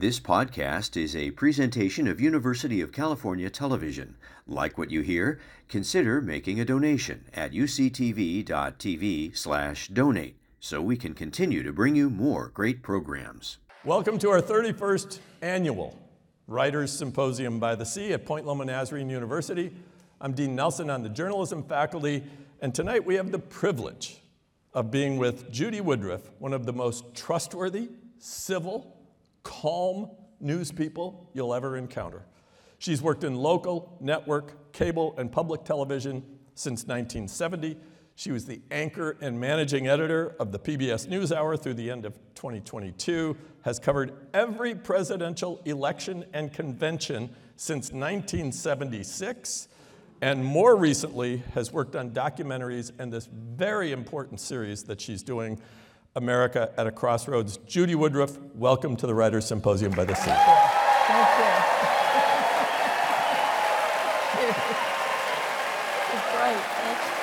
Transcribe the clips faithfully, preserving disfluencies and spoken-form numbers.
This podcast is a presentation of University of California Television. Like what you hear? Consider making a donation at uctv.tv slash donate so we can continue to bring you more great programs. Welcome to our thirty-first annual Writers Symposium by the Sea at Point Loma Nazarene University. I'm Dean Nelson on the journalism faculty, and tonight we have the privilege of being with Judy Woodruff, one of the most trustworthy, civil, calm news people you'll ever encounter. She's worked in local, network, cable, and public television since nineteen seventy. She was the anchor and managing editor of the P B S NewsHour through the end of twenty twenty-two, has covered every presidential election and convention since nineteen seventy-six, and more recently has worked on documentaries and this very important series that she's doing, America at a Crossroads. Judy Woodruff, welcome to the Writers Symposium by the Sea. Thank you. It's great. Thank you.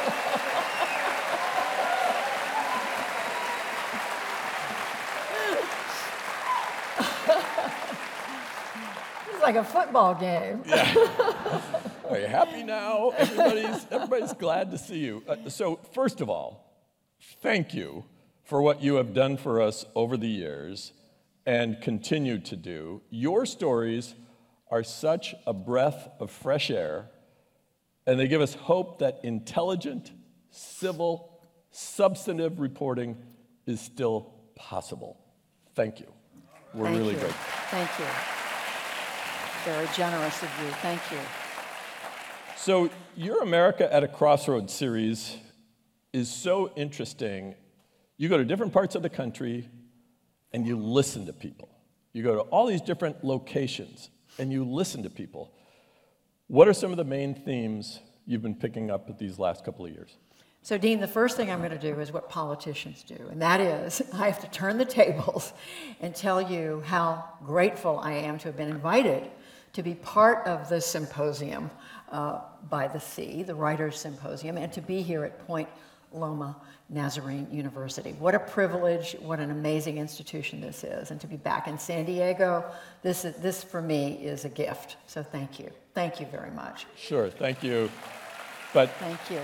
It's like a football game. Yeah. Are you happy now? Everybody's, everybody's glad to see you. Uh, so first of all, thank you for what you have done for us over the years and continue to do. Your stories are such a breath of fresh air, and they give us hope that intelligent, civil, substantive reporting is still possible. Thank you. We're Thank really you. grateful. Thank you. Very generous of you. Thank you. So your America at a Crossroads series is so interesting. You go to different parts of the country and you listen to people. You go to all these different locations and you listen to people. What are some of the main themes you've been picking up at these last couple of years? So, Dean, the first thing I'm going to do is what politicians do, and that is I have to turn the tables and tell you how grateful I am to have been invited to be part of the symposium uh, by the Sea, the Writers' Symposium, and to be here at Point Loma Nazarene University. What a privilege, what an amazing institution this is, and to be back in San Diego, this, is, this for me is a gift. So thank you. Thank you very much. Sure, thank you. But Thank you.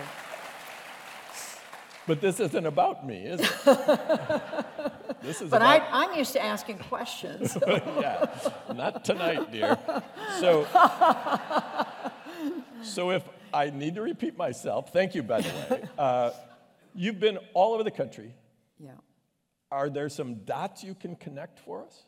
But this isn't about me, is it? This is But about... I, I'm used to asking questions. Yeah, not tonight, dear. So, so if I need to repeat myself, thank you, by the way. Uh, you've been all over the country. Yeah. Are there some dots you can connect for us?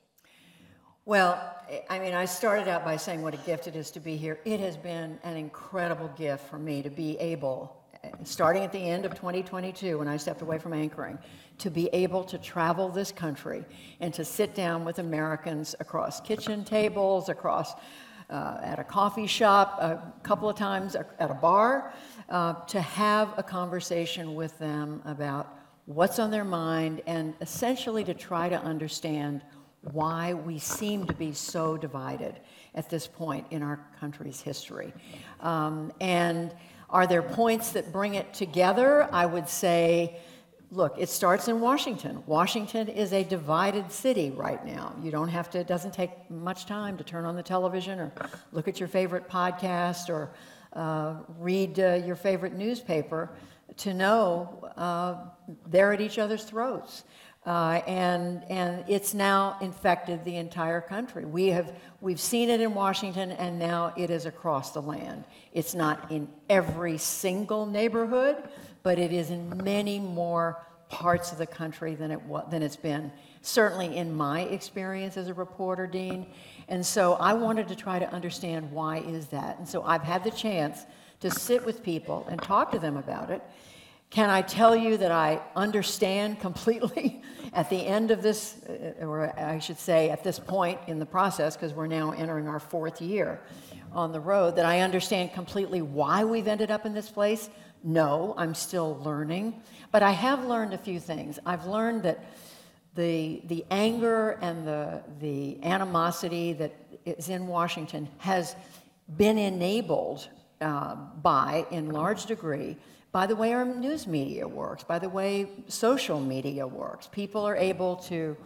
Well, I mean, I started out by saying what a gift it is to be here. It has been an incredible gift for me to be able, starting at the end of twenty twenty-two when I stepped away from anchoring, to be able to travel this country and to sit down with Americans across kitchen tables, across uh, at a coffee shop, a couple of times at a bar, uh, to have a conversation with them about what's on their mind and essentially to try to understand why we seem to be so divided at this point in our country's history. Um, and are there points that bring it together? I would say, look, it starts in Washington. Washington is a divided city right now. You don't have to, it doesn't take much time to turn on the television or look at your favorite podcast or uh, read uh, your favorite newspaper to know uh, they're at each other's throats. Uh, and and it's now infected the entire country. We have we've seen it in Washington, and now it is across the land. It's not in every single neighborhood, but it is in many more parts of the country than it wa- than it's been. Certainly in my experience as a reporter, Dean. And so I wanted to try to understand why is that. And so I've had the chance to sit with people and talk to them about it. Can I tell you that I understand completely at the end of this, or I should say at this point in the process, because we're now entering our fourth year on the road, that I understand completely why we've ended up in this place? No, I'm still learning. But I have learned a few things. I've learned that the the anger and the the animosity that is in Washington has been enabled uh, by, in large degree, by the way our news media works, by the way social media works. People are able to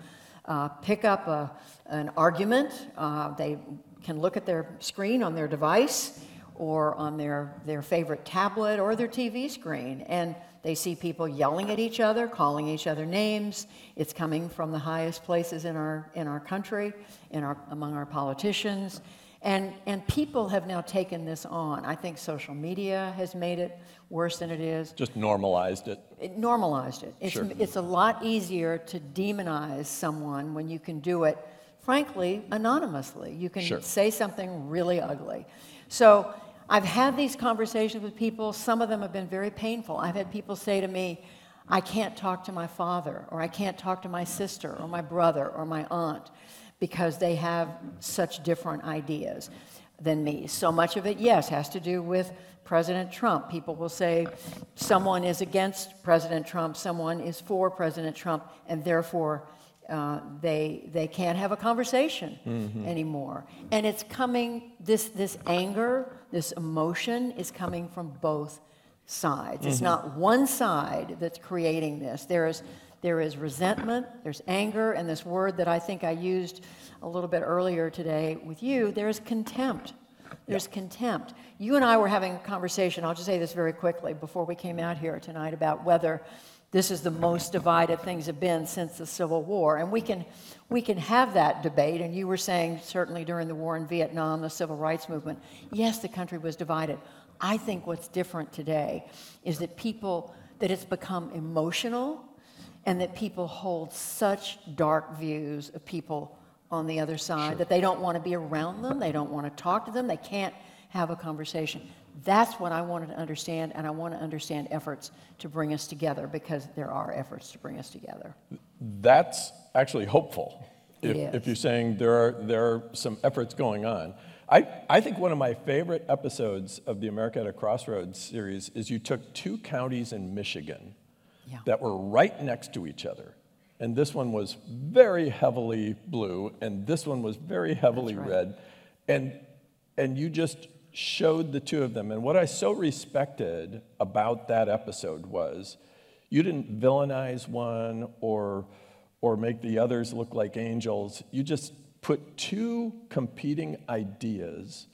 uh, pick up a, an argument. Uh, they can look at their screen on their device or on their, their favorite tablet or their T V screen, and they see people yelling at each other, calling each other names. It's coming from the highest places in our, in our country, in our, among our politicians. And, and people have now taken this on. I think social media has made it worse than it is. Just normalized it. It normalized it. It's, Sure. it's a lot easier to demonize someone when you can do it, frankly, anonymously. You can Sure. say something really ugly. So I've had these conversations with people. Some of them have been very painful. I've had people say to me, I can't talk to my father, or I can't talk to my sister, or my brother, or my aunt, because they have such different ideas than me. So much of it, yes, has to do with President Trump. People will say someone is against President Trump, someone is for President Trump, and therefore uh, they they can't have a conversation mm-hmm. anymore. And it's coming, this, this anger, this emotion is coming from both sides. Mm-hmm. It's not one side that's creating this. There is There is resentment, there's anger, and this word that I think I used a little bit earlier today with you, there's contempt. There's yeah. contempt. You and I were having a conversation, I'll just say this very quickly, before we came out here tonight, about whether this is the most divided things have been since the Civil War. And we can, we can have that debate, and you were saying certainly during the war in Vietnam, the civil rights movement, yes, the country was divided. I think what's different today is that people, that it's become emotional, and that people hold such dark views of people on the other side sure. that they don't want to be around them, they don't want to talk to them, they can't have a conversation. That's what I wanted to understand, and I want to understand efforts to bring us together, because there are efforts to bring us together. That's actually hopeful. It if, is. if you're saying there are, there are some efforts going on. I, I think one of my favorite episodes of the America at a Crossroads series is you took two counties in Michigan Yeah. that were right next to each other. And this one was very heavily blue, and this one was very heavily right. red. And, and you just showed the two of them. And what I so respected about that episode was you didn't villainize one or, or make the others look like angels. You just put two competing ideas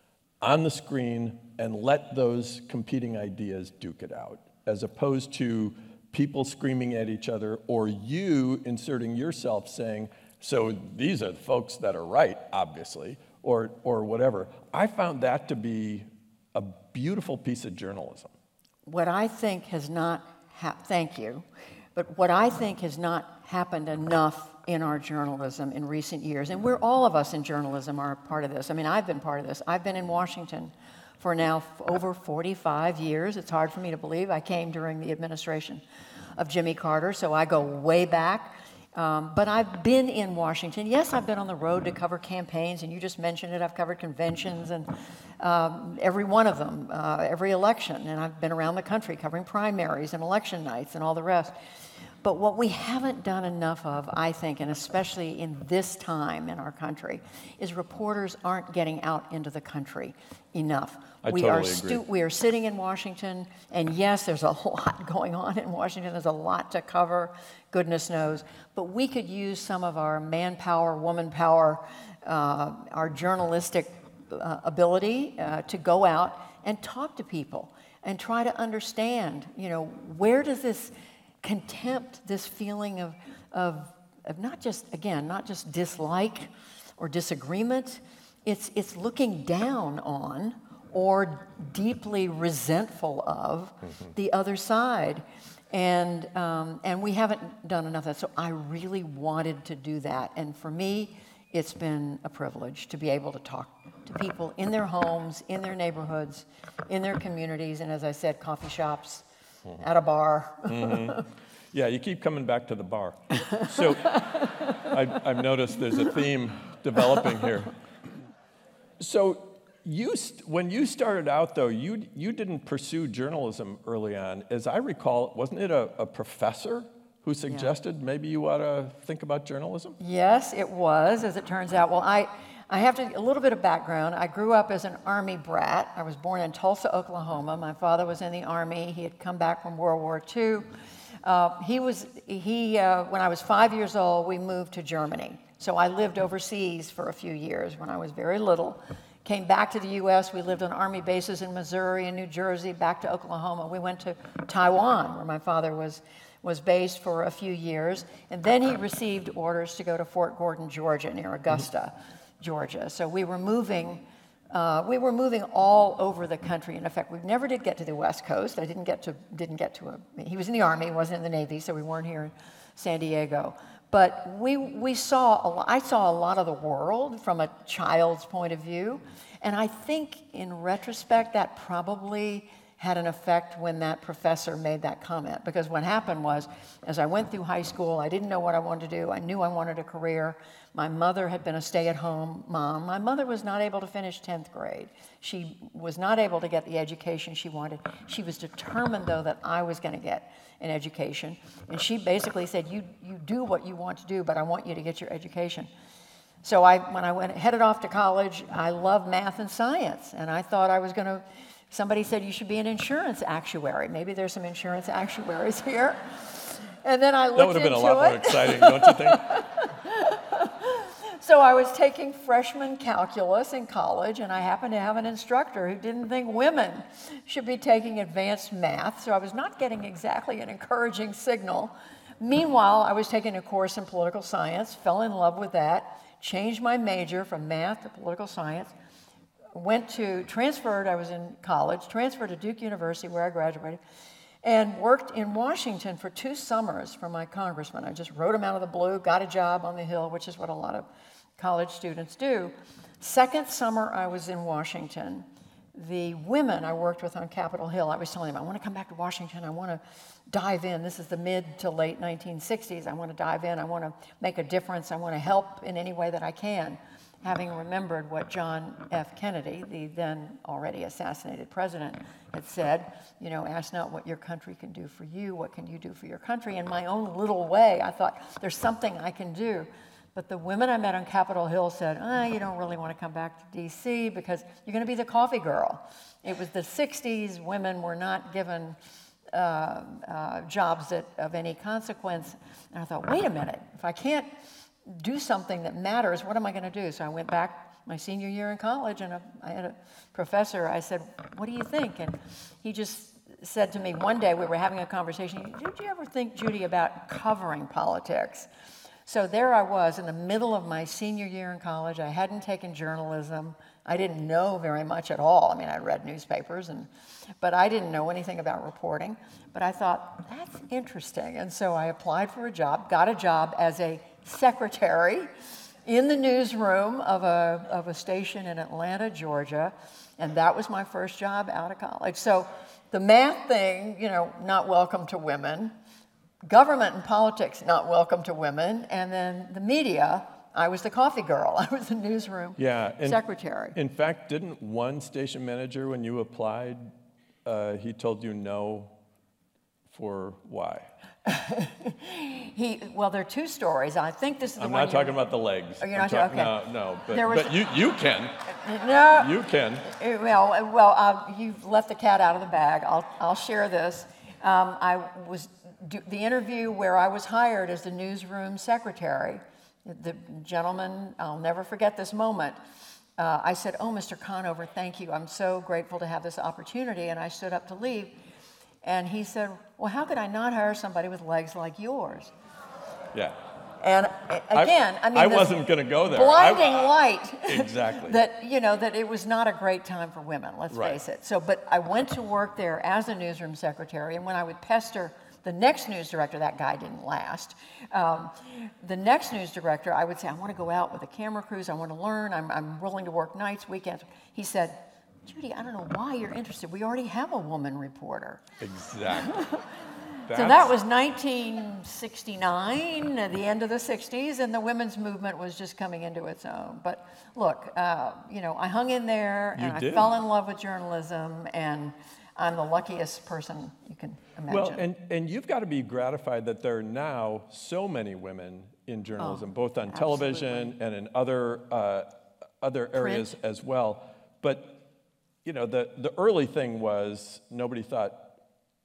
on the screen and let those competing ideas duke it out, as opposed to people screaming at each other, or you inserting yourself saying, so these are the folks that are right, obviously, or or whatever. I found that to be a beautiful piece of journalism. What I think has not, hap- thank you, but what I think has not happened enough in our journalism in recent years, and we're all of us in journalism are a part of this. I mean, I've been part of this. I've been in Washington for now over forty-five years. It's hard for me to believe. I came during the administration of Jimmy Carter, so I go way back. Um, but I've been in Washington. Yes, I've been on the road to cover campaigns, and you just mentioned it. I've covered conventions, and um, every one of them, uh, every election. And I've been around the country covering primaries and election nights and all the rest. But what we haven't done enough of, I think, and especially in this time in our country, is reporters aren't getting out into the country enough. I we totally are stu- agree. we are sitting in Washington, and yes, there's a lot going on in Washington. There's a lot to cover, goodness knows. But we could use some of our manpower, woman power, uh, our journalistic uh, ability uh, to go out and talk to people and try to understand, you know, where does this contempt, this feeling of, of, of not just, again, not just dislike or disagreement, it's, it's looking down on or deeply resentful of mm-hmm. the other side. And, um, and we haven't done enough of that. So I really wanted to do that. And for me, it's been a privilege to be able to talk to people in their homes, in their neighborhoods, in their communities, and as I said, coffee shops, mm-hmm. at a bar. Mm-hmm. Yeah, you keep coming back to the bar. So I, I've noticed there's a theme developing here. So you, st- when you started out, though, you you didn't pursue journalism early on. As I recall, wasn't it a, a professor who suggested yeah. maybe you ought to think about journalism? Yes, it was, as it turns out. Well, I, I have to, a little bit of background. I grew up as an Army brat. I was born in Tulsa, Oklahoma. My father was in the Army. He had come back from World War Two. Uh, he was, he, uh, when I was five years old, we moved to Germany. So I lived overseas for a few years when I was very little. Came back to the U S, we lived on army bases in Missouri and New Jersey, back to Oklahoma. We went to Taiwan, where my father was, was based for a few years. And then he received orders to go to Fort Gordon, Georgia, near Augusta, Georgia. So we were moving, uh, we were moving all over the country. And in fact, we never did get to the West Coast. I didn't get to, didn't get to a, he was in the Army, he wasn't in the Navy, so we weren't here in San Diego. But we, we saw, a lot, I saw a lot of the world from a child's point of view. And I think in retrospect, that probably had an effect when that professor made that comment. Because what happened was, as I went through high school, I didn't know what I wanted to do. I knew I wanted a career. My mother had been a stay-at-home mom. My mother was not able to finish tenth grade. She was not able to get the education she wanted. She was determined, though, that I was going to get an education. And she basically said, you, you do what you want to do, but I want you to get your education. So I, when I went, headed off to college, I loved math and science. And I thought I was going to, somebody said you should be an insurance actuary. Maybe there's some insurance actuaries here. And then I looked into it. That would have been a lot more exciting, don't you think? So I was taking freshman calculus in college, and I happened to have an instructor who didn't think women should be taking advanced math, so I was not getting exactly an encouraging signal. Meanwhile, I was taking a course in political science, fell in love with that, changed my major from math to political science, went to, transferred, I was in college, transferred to Duke University where I graduated, and worked in Washington for two summers for my congressman. I just wrote him out of the blue, got a job on the Hill, which is what a lot of college students do. Second summer I was in Washington, the women I worked with on Capitol Hill, I was telling them, I want to come back to Washington, I want to dive in. This is the mid to late nineteen sixties. I want to dive in, I want to make a difference, I want to help in any way that I can. Having remembered what John F. Kennedy, the then already assassinated president, had said, you know, ask not what your country can do for you, what can you do for your country? In my own little way, I thought, there's something I can do. But the women I met on Capitol Hill said, ah, you don't really want to come back to D C because you're going to be the coffee girl. It was the sixties, women were not given uh, uh, jobs that, of any consequence. And I thought, wait a minute, if I can't do something that matters, what am I going to do? So I went back my senior year in college, and a, I had a professor, I said, what do you think? And he just said to me one day, we were having a conversation, did you ever think, Judy, about covering politics? So there I was in the middle of my senior year in college. I hadn't taken journalism. I didn't know very much at all. I mean, I read newspapers, and, but I didn't know anything about reporting. But I thought, that's interesting. And so I applied for a job, got a job as a secretary in the newsroom of a, of a station in Atlanta, Georgia. And that was my first job out of college. So the math thing, you know, not welcome to women. Government and politics, not welcome to women. And then the media, I was the coffee girl. I was the newsroom yeah, in, secretary. In fact, didn't one station manager, when you applied, uh, he told you no for why? he well, there are two stories. I think this is the I'm one. I'm not talking about the legs. Oh, you're I'm not talking. Okay. No, no, but, was, but you you can. No. You can. Well, well, uh, you've let the cat out of the bag. I'll I'll share this. Um, I was do, the interview where I was hired as the newsroom secretary. The gentleman, I'll never forget this moment. Uh, I said, "Oh, Mister Conover, thank you. I'm so grateful to have this opportunity." And I stood up to leave. And he said, well, how could I not hire somebody with legs like yours? Yeah. And again, I, I mean, I wasn't going to go there. Blinding I, light. Exactly. That, you know, that it was not a great time for women, let's right. face it. So, but I went to work there as a newsroom secretary, and when I would pester the next news director, that guy didn't last. Um, the next news director, I would say, I want to go out with the camera crews, I want to learn, I'm, I'm willing to work nights, weekends. He said, Judy, I don't know why you're interested. We already have a woman reporter. Exactly. So that was nineteen sixty-nine, the end of the sixties, and the women's movement was just coming into its own. But look, uh, you know, I hung in there, and I fell in love with journalism, and I'm the luckiest person you can imagine. Well, and, and you've got to be gratified that there are now so many women in journalism, oh, both on absolutely. television and in other uh, other areas Print. as well. But you know, the, the early thing was nobody thought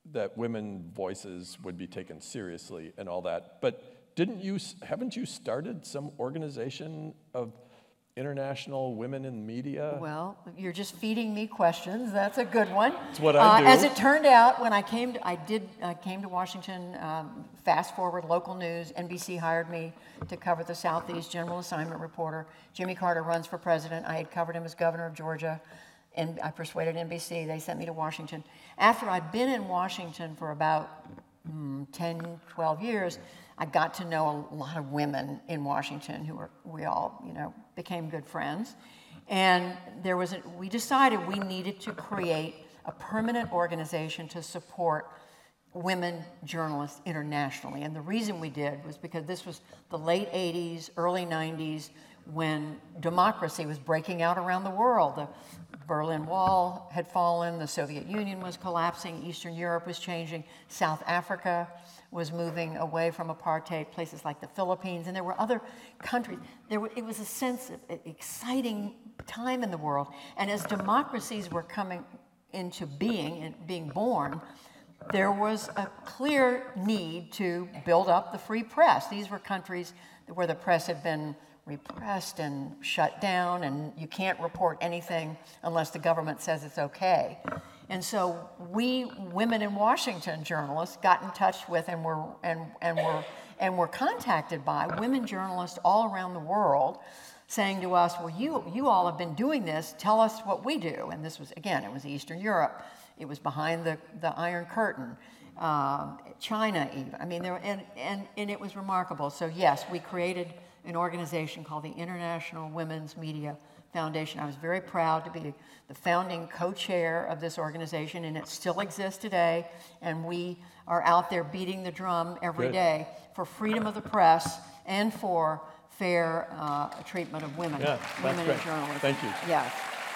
that women voices would be taken seriously and all that. But didn't you, haven't you started some organization of international women in media? Well, you're just feeding me questions. That's a good one. That's what I do. Uh, as it turned out, when I came, to, I did, I came to Washington. Um, fast forward, local news. N B C hired me to cover the Southeast, general assignment reporter. Jimmy Carter runs for president. I had covered him as governor of Georgia, and I persuaded N B C. They sent me to Washington. After I'd been in Washington for about mm, ten, twelve years, I got to know a lot of women in Washington who were, we all, you know, became good friends. And there was, a, we decided we needed to create a permanent organization to support women journalists internationally. And the reason we did was because this was the late eighties, early nineties, when democracy was breaking out around the world. The Berlin Wall had fallen, the Soviet Union was collapsing, Eastern Europe was changing, South Africa was moving away from apartheid, places like the Philippines, and there were other countries. There were, it was a sense of exciting time in the world. And as democracies were coming into being and being born, there was a clear need to build up the free press. These were countries where the press had been repressed and shut down, and you can't report anything unless the government says it's okay. And so we, women in Washington journalists, got in touch with and were and and were and were contacted by women journalists all around the world, saying to us, "Well, you you all have been doing this. Tell us what we do." And this was, again, it was Eastern Europe. It was behind the the Iron Curtain, um, China even. I mean, there and and and it was remarkable. So yes, we created an organization called the International Women's Media Foundation. I was very proud to be the founding co-chair of this organization, and it still exists today. And we are out there beating the drum every Good. day for freedom of the press and for fair uh, treatment of women, Yeah, that's women great. in journalism. Thank you. Yes.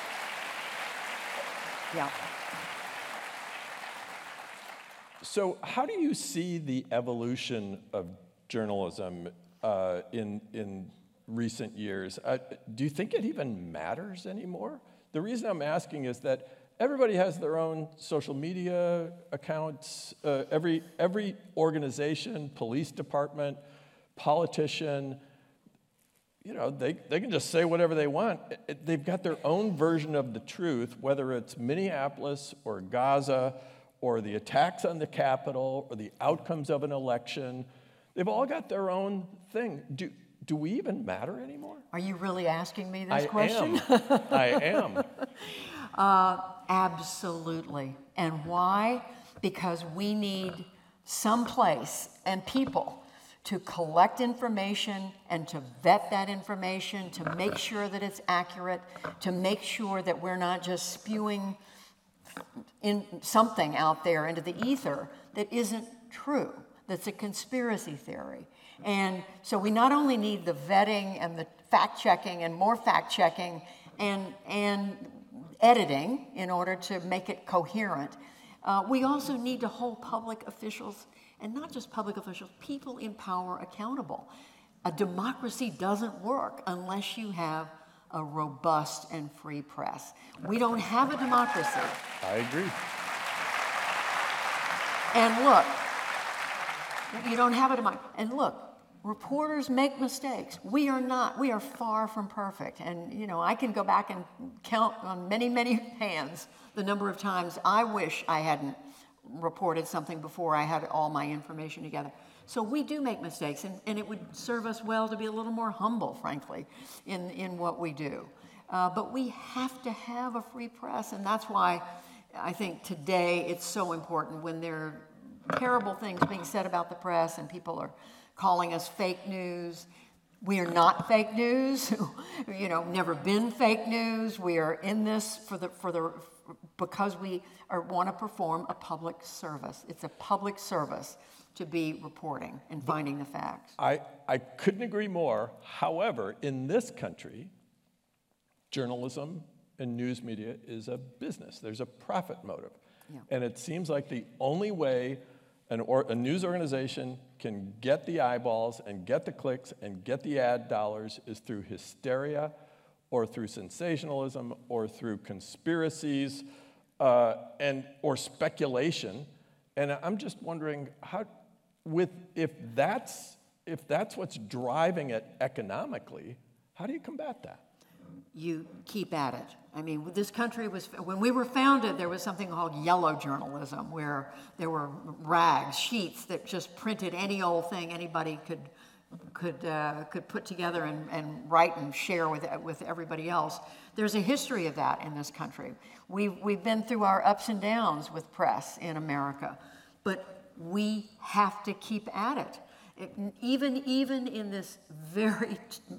Yeah. So how do you see the evolution of journalism uh, in, in recent years? Uh, do you think it even matters anymore? The reason I'm asking is that everybody has their own social media accounts. Uh, every, every organization, police department, politician, you know, they, they can just say whatever they want. It- it- they've got their own version of the truth, whether it's Minneapolis or Gaza or the attacks on the Capitol or the outcomes of an election. They've all got their own thing. Do, do we even matter anymore? Are you really asking me this I question? am. I am. Uh, absolutely. And why? Because we need some place and people to collect information and to vet that information, to make sure that it's accurate, to make sure that we're not just spewing in something out there into the ether that isn't true, that's a conspiracy theory. And so we not only need the vetting and the fact-checking and more fact-checking and, and editing in order to make it coherent, uh, we also need to hold public officials, and not just public officials, people in power accountable. A democracy doesn't work unless you have a robust and free press. We don't have a democracy. I agree. And look, you don't have a democracy. And look, reporters make mistakes. We are not, we are far from perfect. And, you know, I can go back and count on many, many hands the number of times I wish I hadn't reported something before I had all my information together. So we do make mistakes, and, and it would serve us well to be a little more humble, frankly, in, in what we do. Uh, but we have to have a free press, and that's why I think today it's so important when there are terrible things being said about the press and people are calling us fake news. We are not fake news, you know, never been fake news. We are in this for the, for the, because we are, want to perform a public service. It's a public service to be reporting and finding the facts. I, I couldn't agree more. However, in this country, journalism and news media is a business. There's a profit motive. Yeah. And it seems like the only way an or, a news organization can get the eyeballs and get the clicks and get the ad dollars is through hysteria or through sensationalism or through conspiracies uh, and or speculation. And I'm just wondering how, with if that's if that's what's driving it economically, how do you combat that? You keep at it. I mean, this country was, when we were founded, there was something called yellow journalism, where there were rags, sheets that just printed any old thing anybody could could uh, could put together and, and write and share with with everybody else. There's a history of that in this country. We've we've been through our ups and downs with press in America, but we have to keep at it. It, even even in this very,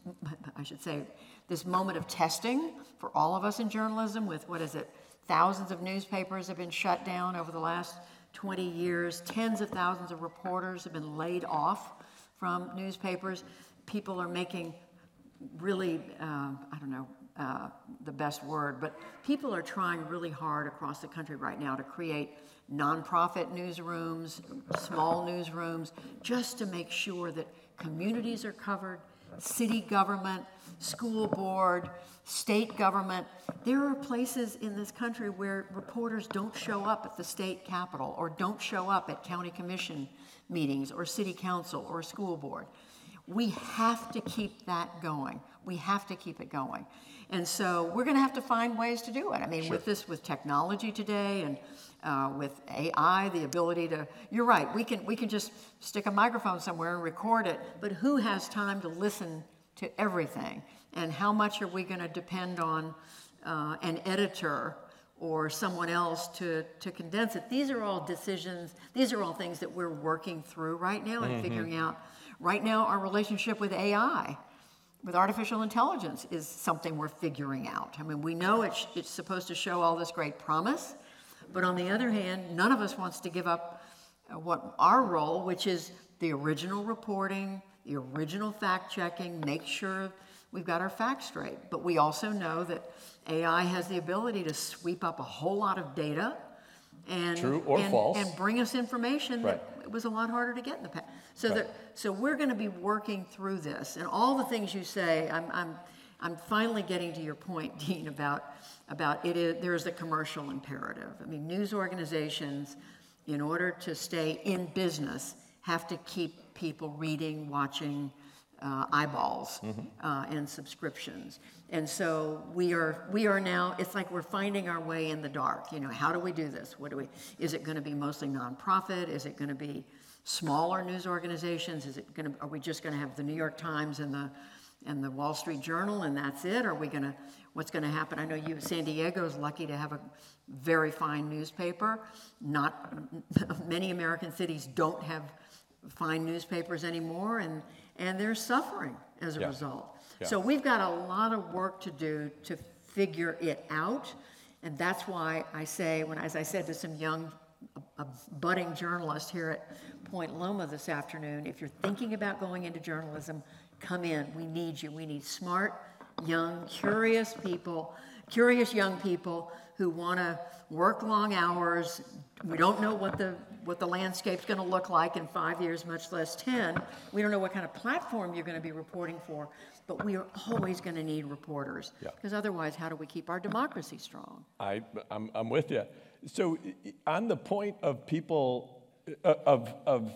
I should say, this moment of testing for all of us in journalism, with what is it, thousands of newspapers have been shut down over the last twenty years, tens of thousands of reporters have been laid off from newspapers. People are making really, uh, I don't know uh, the best word, but people are trying really hard across the country right now to create nonprofit newsrooms, small newsrooms, just to make sure that communities are covered, city government, school board, state government. There are places in this country where reporters don't show up at the state capitol, or don't show up at county commission meetings or city council or school board. We have to keep that going. We have to keep it going. And so we're going to have to find ways to do it. I mean, sure. with this, with technology today, and uh, with A I, the ability to, you're right, we can we can just stick a microphone somewhere and record it, but who has time to listen to everything? And how much are we going to depend on uh, an editor or someone else to, to condense it? These are all decisions, these are all things that we're working through right now and mm-hmm. figuring out. Right now, our relationship with A I, with artificial intelligence, is something we're figuring out. I mean, we know it's, it's supposed to show all this great promise, but on the other hand, none of us wants to give up what our role, which is the original reporting, the original fact-checking, make sure we've got our facts straight. But we also know that A I has the ability to sweep up a whole lot of data and, True or and, false. and bring us information right. that it was a lot harder to get in the past. So, right. that, so we're going to be working through this. And all the things you say, I'm, I'm, I'm finally getting to your point, Dean, about, about it is, there is a commercial imperative. I mean, news organizations, in order to stay in business, have to keep people reading, watching, uh, eyeballs, mm-hmm. uh, and subscriptions. And so we are we are now, it's like we're finding our way in the dark. You know, how do we do this? What do we, is it going to be mostly nonprofit? Is it going to be smaller news organizations? Is it going to, are we just going to have the New York Times and the and the Wall Street Journal and that's it? Are we going to, what's going to happen? I know you, San Diego's lucky to have a very fine newspaper. Not many American cities don't have fine newspapers anymore, and and they're suffering as a yeah. result. Yeah. So we've got a lot of work to do to figure it out, and that's why I say, when as I said to some young, a, a budding journalist here at Point Loma this afternoon, if you're thinking about going into journalism, come in. We need you. We need smart, young, curious people, curious young people who want to work long hours. We don't know what the what the landscape's going to look like in five years, much less ten. We don't know what kind of platform you're going to be reporting for, but we are always going to need reporters, because yeah. otherwise, how do we keep our democracy strong? I, I'm, I'm with you. So on the point of people, uh, of, of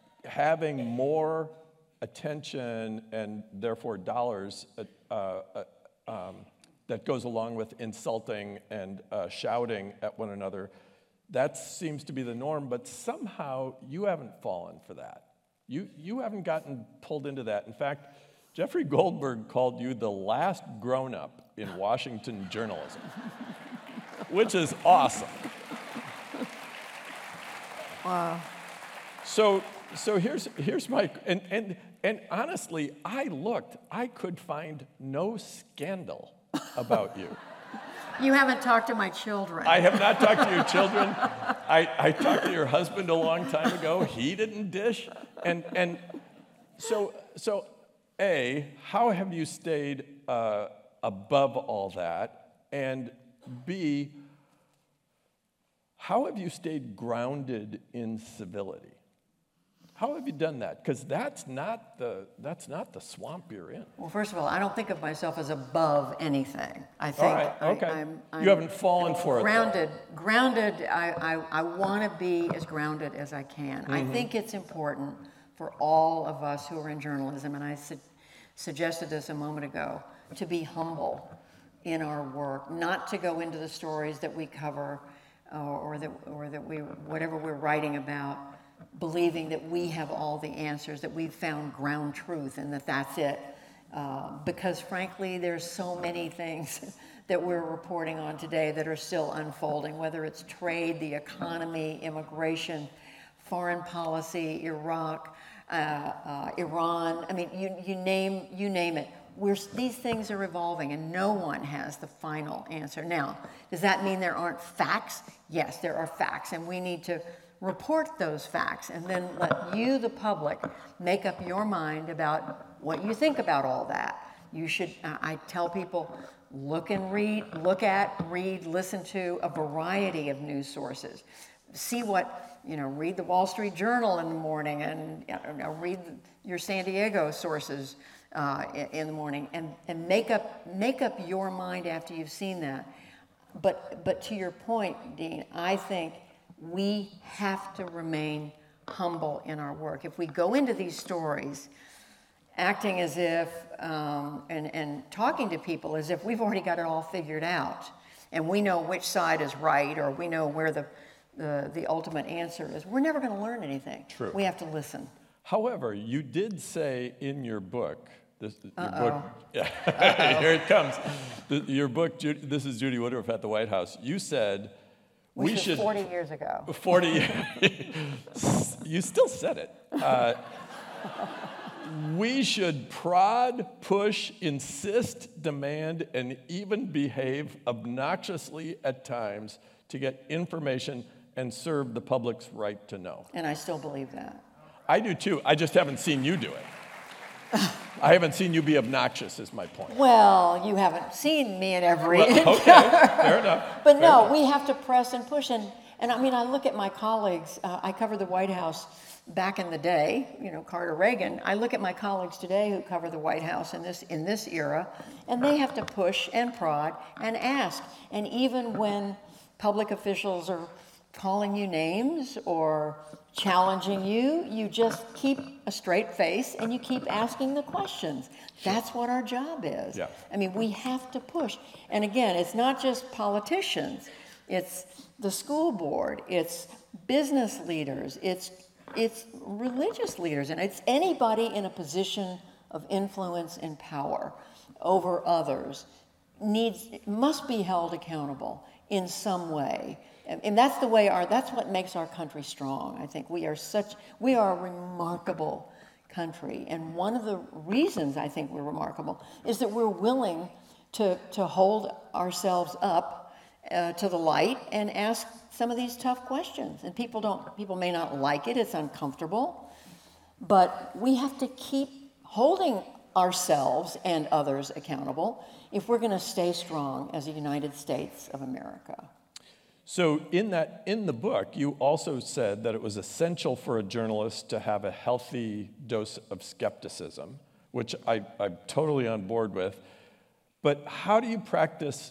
having more attention and therefore dollars uh, uh, um, that goes along with insulting and uh, shouting at one another, that seems to be the norm, but somehow you haven't fallen for that. You, you haven't gotten pulled into that. In fact, Jeffrey Goldberg called you the last grown-up in Washington journalism, which is awesome. Wow. So, so here's, here's my, and, and, and honestly, I looked, I could find no scandal about you. You haven't talked to my children. I have not talked to your children. I, I talked to your husband a long time ago. He didn't dish. And and so, so A, how have you stayed uh, above all that? And B, how have you stayed grounded in civility? How have you done that? Because that's not the that's not the swamp you're in. Well, first of all, I don't think of myself as above anything. I All think right, okay. I, I'm, I'm you haven't fallen for grounded. it. Though. Grounded. I, I, I want to be as grounded as I can. Mm-hmm. I think it's important for all of us who are in journalism, and I su- suggested this a moment ago, to be humble in our work, not to go into the stories that we cover, uh, or that or that we whatever we're writing about, believing that we have all the answers, that we've found ground truth, and that that's it. Uh, because frankly, there's so many things that we're reporting on today that are still unfolding, whether it's trade, the economy, immigration, foreign policy, Iraq, uh, uh, Iran. I mean, you, you name you name it. We're, these things are evolving, and no one has the final answer. Now, does that mean there aren't facts? Yes, there are facts, and we need to report those facts, and then let you, the public, make up your mind about what you think about all that. You should, uh, I tell people, look and read, look at, read, listen to a variety of news sources. See what, you know, read the Wall Street Journal in the morning, and you know, read your San Diego sources uh, in, in the morning, and, and make up make up your mind after you've seen that. But but to your point, Dean, I think we have to remain humble in our work. If we go into these stories acting as if, um, and, and talking to people as if we've already got it all figured out, and we know which side is right, or we know where the, the, the ultimate answer is, we're never going to learn anything. True. We have to listen. However, you did say in your book, this, your Uh-oh. book, yeah, here it comes. The, your book, Ju- this is Judy Woodruff at the White House. You said, Which we was should forty years ago. forty You still said it. Uh, we should prod, push, insist, demand, and even behave obnoxiously at times to get information and serve the public's right to know. And I still believe that. I do too. I just haven't seen you do it. I haven't seen you be obnoxious, is my point. Well, you haven't seen me in every... Well, okay, fair enough. But fair no, enough. we have to press and push. And, and I mean, I look at my colleagues. Uh, I covered the White House back in the day, you know, Carter Reagan. I look at my colleagues today who cover the White House in this, in this era, and they have to push and prod and ask. And even when public officials are calling you names or challenging you, you just keep a straight face and you keep asking the questions. That's what our job is. Yeah. I mean, we have to push. And again, it's not just politicians, it's the school board, it's business leaders, it's it's religious leaders, and it's anybody in a position of influence and power over others needs must be held accountable in some way. And that's the way our, that's what makes our country strong. I think we are such, we are a remarkable country. And one of the reasons I think we're remarkable is that we're willing to, to hold ourselves up uh, to the light and ask some of these tough questions. And people don't, people may not like it, it's uncomfortable, but we have to keep holding ourselves and others accountable if we're going to stay strong as a United States of America. So in that, in the book, you also said that it was essential for a journalist to have a healthy dose of skepticism, which I, I'm totally on board with. But how do you practice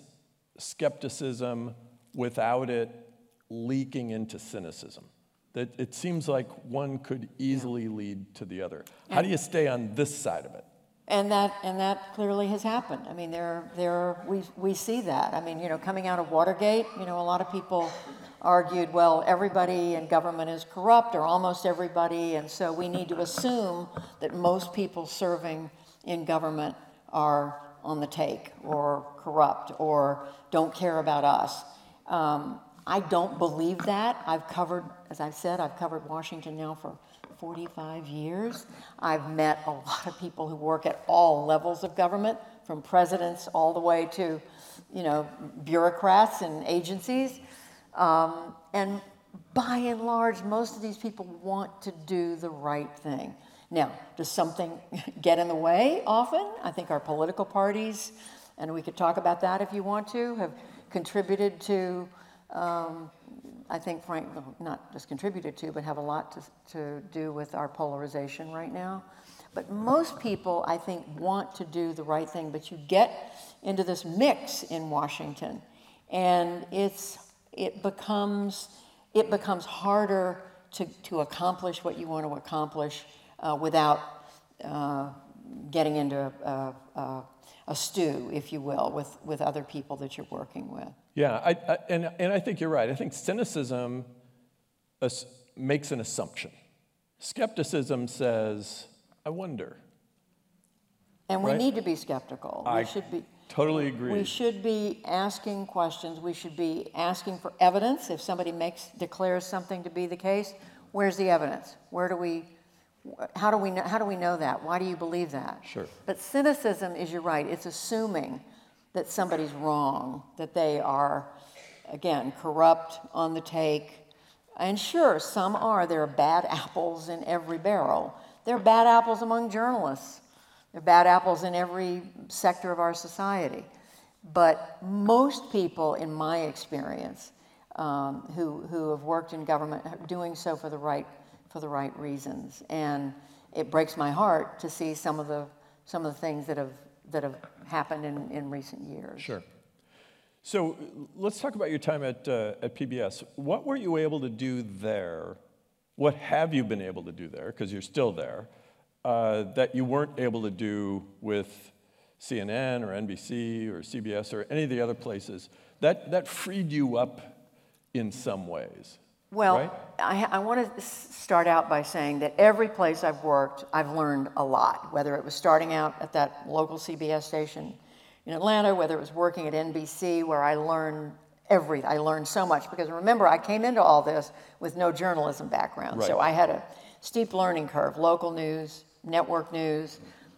skepticism without it leaking into cynicism? That it seems like one could easily lead to the other. How do you stay on this side of it? And that and that clearly has happened. I mean, there there we we see that. I mean, you know, coming out of Watergate, you know, a lot of people argued, well, everybody in government is corrupt, or almost everybody, and so we need to assume that most people serving in government are on the take, or corrupt, or don't care about us. Um, I don't believe that. I've covered, as I've said, I've covered Washington now for forty-five years. I've met a lot of people who work at all levels of government, from presidents all the way to, you know, bureaucrats and agencies. Um, and by and large, most of these people want to do the right thing. Now, does something get in the way often? I think our political parties, and we could talk about that if you want to, have contributed to um, I think, Frank, not just contributed to, but have a lot to, to do with our polarization right now. But most people, I think, want to do the right thing, but you get into this mix in Washington, and it's it becomes it becomes harder to, to accomplish what you want to accomplish uh, without uh, getting into a, a, a stew, if you will, with, with other people that you're working with. Yeah, I, I, and, and I think you're right. I think cynicism as, makes an assumption. Skepticism says, I wonder. And we right? need to be skeptical. I we should be totally agree. We should be asking questions. We should be asking for evidence. If somebody makes declares something to be the case, where's the evidence? Where do we how do we know, how do we know that? Why do you believe that? Sure. But cynicism is, you're right, it's assuming that somebody's wrong, that they are, again, corrupt, on the take. And sure, some are. There are bad apples in every barrel. There are bad apples among journalists. There are bad apples in every sector of our society. But most people, in my experience, um, who, who have worked in government are doing so for the right for the right reasons. And it breaks my heart to see some of the some of the things that have that have happened in, in recent years. Sure. So let's talk about your time at uh, at P B S. What were you able to do there? What have you been able to do there, because you're still there, uh, that you weren't able to do with C N N or N B C or C B S or any of the other places? That that freed you up in some ways. Well, right? I, I want to start out by saying that every place I've worked, I've learned a lot, whether it was starting out at that local C B S station in Atlanta, whether it was working at N B C, where I learned everything. I learned so much, because remember, I came into all this with no journalism background. Right. So I had a steep learning curve: local news, network news,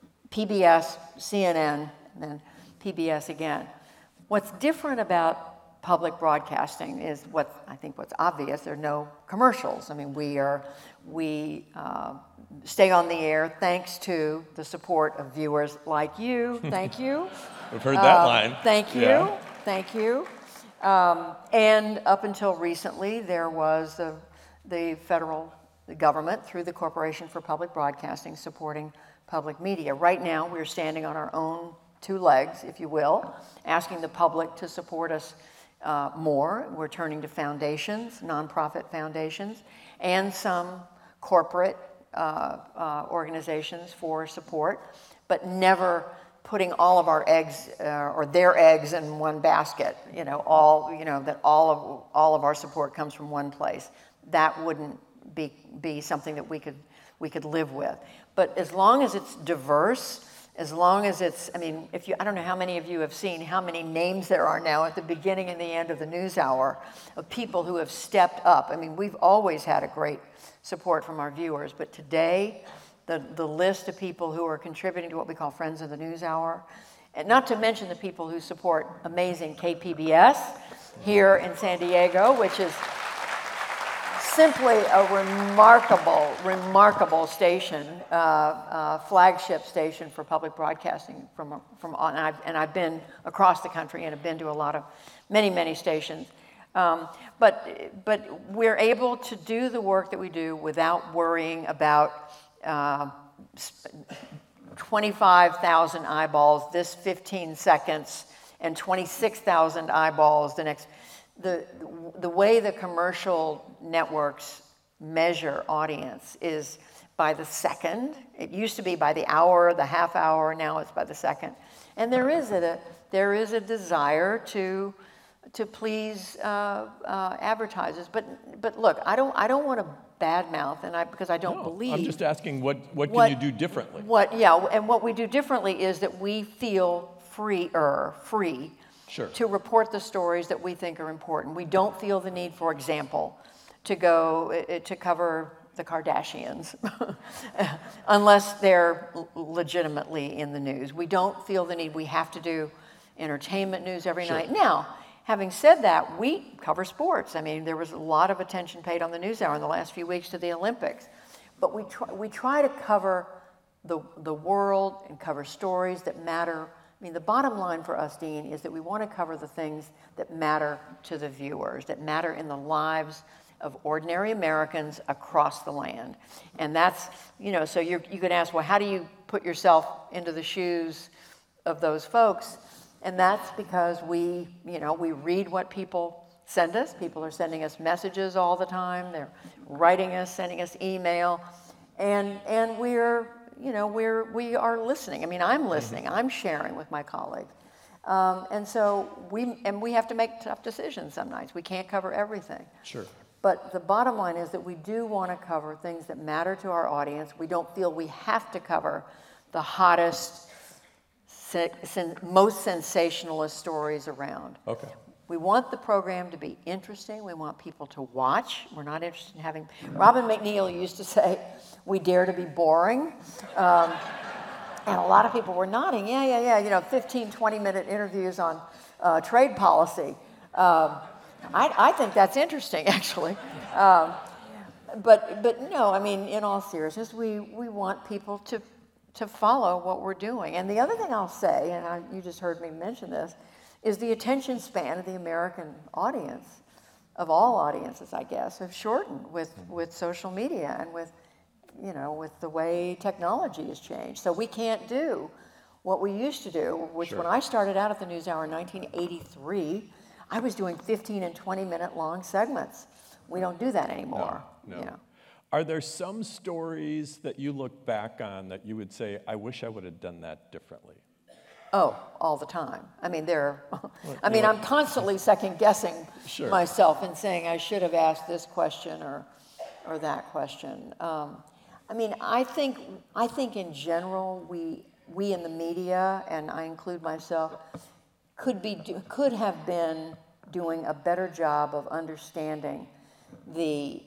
P B S, C N N, and then P B S again. What's different about public broadcasting is what I think what's obvious. There are no commercials. I mean, we are we uh, stay on the air thanks to the support of viewers like you. Thank you. We've heard that uh, line. Thank you. Yeah. Thank you. Um, and up until recently, there was the the federal government through the Corporation for Public Broadcasting supporting public media. Right now, we're standing on our own two legs, if you will, asking the public to support us Uh, more. We're turning to foundations, nonprofit foundations, and some corporate uh, uh, organizations for support, but never putting all of our eggs uh, or their eggs in one basket. You know, all you know that all of all of our support comes from one place. That wouldn't be be something that we could we could live with. But as long as it's diverse, as long as it's, I mean, if you, I don't know how many of you have seen how many names there are now at the beginning and the end of the news hour of people who have stepped up. I mean, we've always had a great support from our viewers, but today, the, the list of people who are contributing to what we call Friends of the News Hour, and not to mention the people who support amazing K P B S here in San Diego, which is simply a remarkable, remarkable station, uh, uh, flagship station for public broadcasting. From from and I've, and I've been across the country and have been to a lot of, many many stations. Um, but but we're able to do the work that we do without worrying about uh, twenty-five thousand eyeballs this fifteen seconds and twenty-six thousand eyeballs the next. The, the way the commercial networks measure audience is by the second. It used to be by the hour, the half hour, now it's by the second. And there is a, there is a desire to, to please uh, uh, advertisers. But, but look, I don't, I don't want to badmouth, and I, because I don't No, believe. I'm just asking, what, what, what can you do differently? What, yeah, and what we do differently is that we feel freer, free, Sure. to report the stories that we think are important. We don't feel the need, for example, to go uh, to cover the Kardashians unless they're legitimately in the news. We don't feel the need. We have to do entertainment news every Sure. night. Now, having said that, we cover sports. I mean, there was a lot of attention paid on the NewsHour in the last few weeks to the Olympics. But we try, we try to cover the, the world and cover stories that matter. mean, the bottom line for us, Dean, is that we want to cover the things that matter to the viewers, that matter in the lives of ordinary Americans across the land. And that's, you know, so you're, you can ask, well, how do you put yourself into the shoes of those folks? And that's because we, you know, we read what people send us. People are sending us messages all the time. They're writing us, sending us email. And, and we're, you know, we're, we are listening. I mean, I'm listening. I'm sharing with my colleagues. Um, and so we, and we have to make tough decisions some nights. We can't cover everything. Sure. But the bottom line is that we do want to cover things that matter to our audience. We don't feel we have to cover the hottest, sen- sen- most sensationalist stories around. Okay. We want the program to be interesting. We want people to watch. We're not interested in having... Robin McNeil used to say, we dare to be boring. Um, and a lot of people were nodding. Yeah, yeah, yeah. You know, fifteen, twenty minute interviews on uh, trade policy. Um, I, I think that's interesting, actually. Um, but but no, I mean, in all seriousness, we, we want people to, to follow what we're doing. And the other thing I'll say, and I, you just heard me mention this, is the attention span of the American audience, of all audiences, I guess, have shortened with, with social media and with, you know, with the way technology has changed. So we can't do what we used to do, which Sure. when I started out at the NewsHour in nineteen eighty-three, I was doing fifteen and twenty minute long segments. We don't do that anymore. No, no. You know. Are there some stories that you look back on that you would say, I wish I would have done that differently? Oh, all the time. I mean, there. I mean, I'm constantly second guessing Sure. myself and saying I should have asked this question or, or that question. Um, I mean, I think I think in general we we in the media, and I include myself, could be do, could have been doing a better job of understanding the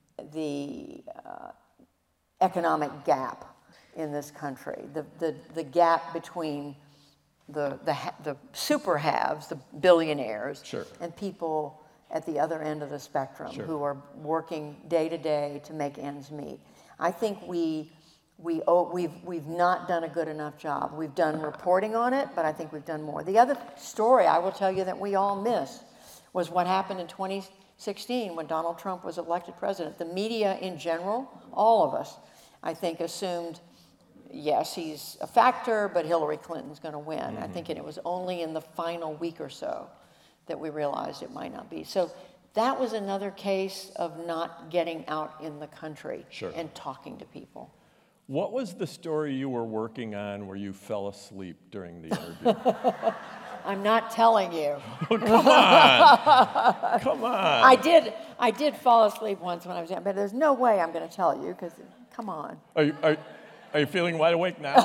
the uh, economic gap in this country, the the the gap between the the ha- the super haves, the billionaires, Sure. and people at the other end of the spectrum Sure. who are working day to day to make ends meet. I think we we owe, we've we've not done a good enough job. We've done reporting on it, but I think we've done more. The other story I will tell you that we all missed was what happened in twenty sixteen when Donald Trump was elected president. The media in general, all of us, I think, assumed, yes, he's a factor, but Hillary Clinton's going to win. Mm-hmm. I think it was only in the final week or so that we realized it might not be. So that was another case of not getting out in the country Sure. and talking to people. What was the story you were working on where you fell asleep during the interview? I'm not telling you. Come on. Come on. I did I did fall asleep once when I was young, but there's no way I'm going to tell you because, come on. Are you, are, are you feeling wide awake now?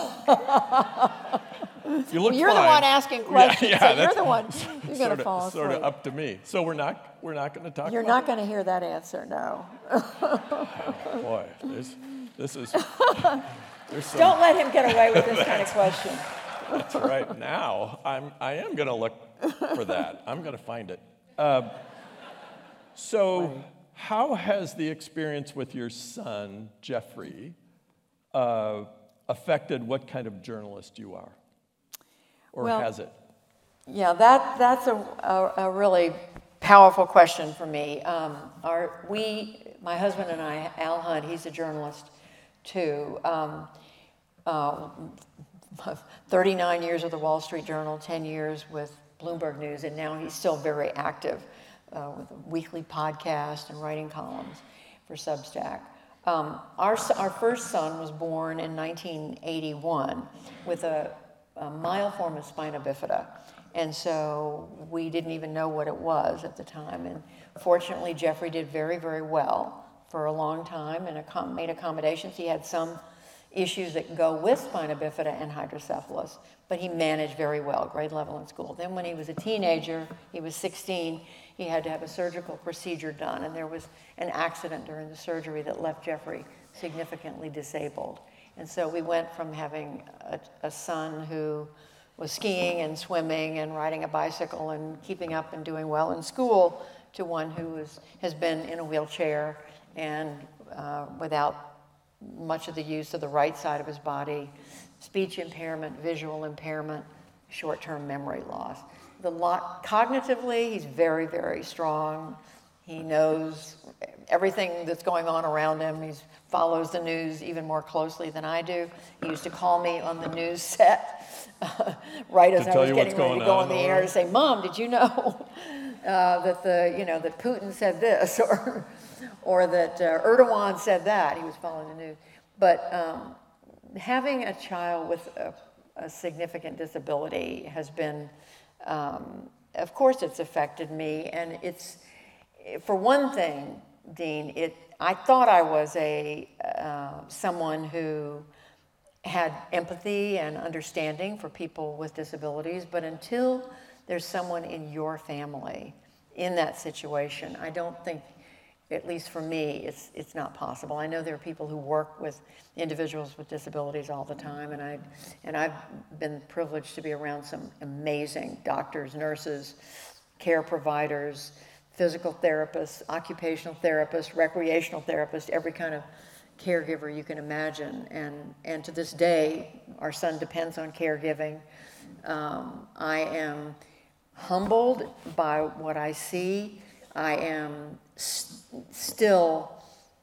You look Well, you're fine. the one asking questions, Yeah, yeah, so you're that's the one who's going to sorta- fall asleep. Sort of up to me. So we're not we're not going to talk. You're about not going to hear that answer, no. it? Boy, this this is. There's some, Don't let him get away with this kind of question. That's right. Now I'm I am going to look for that. I'm going to find it. Uh, so, how has the experience with your son Jeffrey uh, affected what kind of journalist you are, or Well, has it? Yeah, that that's a, a, a really powerful question for me. Um, our, we, my husband and I, Al Hunt, he's a journalist too. Um, uh, thirty-nine years with the Wall Street Journal, ten years with Bloomberg News, and now he's still very active uh, with a weekly podcast and writing columns for Substack. Um, our, our first son was born in nineteen eighty-one with a, a mild form of spina bifida. And so we didn't even know what it was at the time. And fortunately, Jeffrey did very, very well for a long time and accom- made accommodations. He had some issues that go with spina bifida and hydrocephalus, but he managed very well, grade level in school. Then when he was a teenager, he was sixteen, he had to have a surgical procedure done, and there was an accident during the surgery that left Jeffrey significantly disabled. And so we went from having a, a son who was skiing and swimming and riding a bicycle and keeping up and doing well in school to one who was, has been in a wheelchair and uh, without much of the use of the right side of his body, speech impairment, visual impairment, short-term memory loss. The lot, cognitively, he's very, very strong. He knows everything that's going on around him. He follows the news even more closely than I do. He used to call me on the news set uh, right as I was getting ready to go on the air to say, "Mom, did you know uh, that the you know that Putin said this or or that uh, Erdogan said that?" He was following the news. But um, having a child with a, a significant disability has been, um, of course, it's affected me, and it's. For one thing, Dean, it, I thought I was a uh, someone who had empathy and understanding for people with disabilities, but until there's someone in your family in that situation, I don't think, at least for me, it's it's not possible. I know there are people who work with individuals with disabilities all the time, and I and I've been privileged to be around some amazing doctors, nurses, care providers, physical therapists, occupational therapists, recreational therapists, every kind of caregiver you can imagine. And, and to this day, our son depends on caregiving. Um, I am humbled by what I see. I am st- still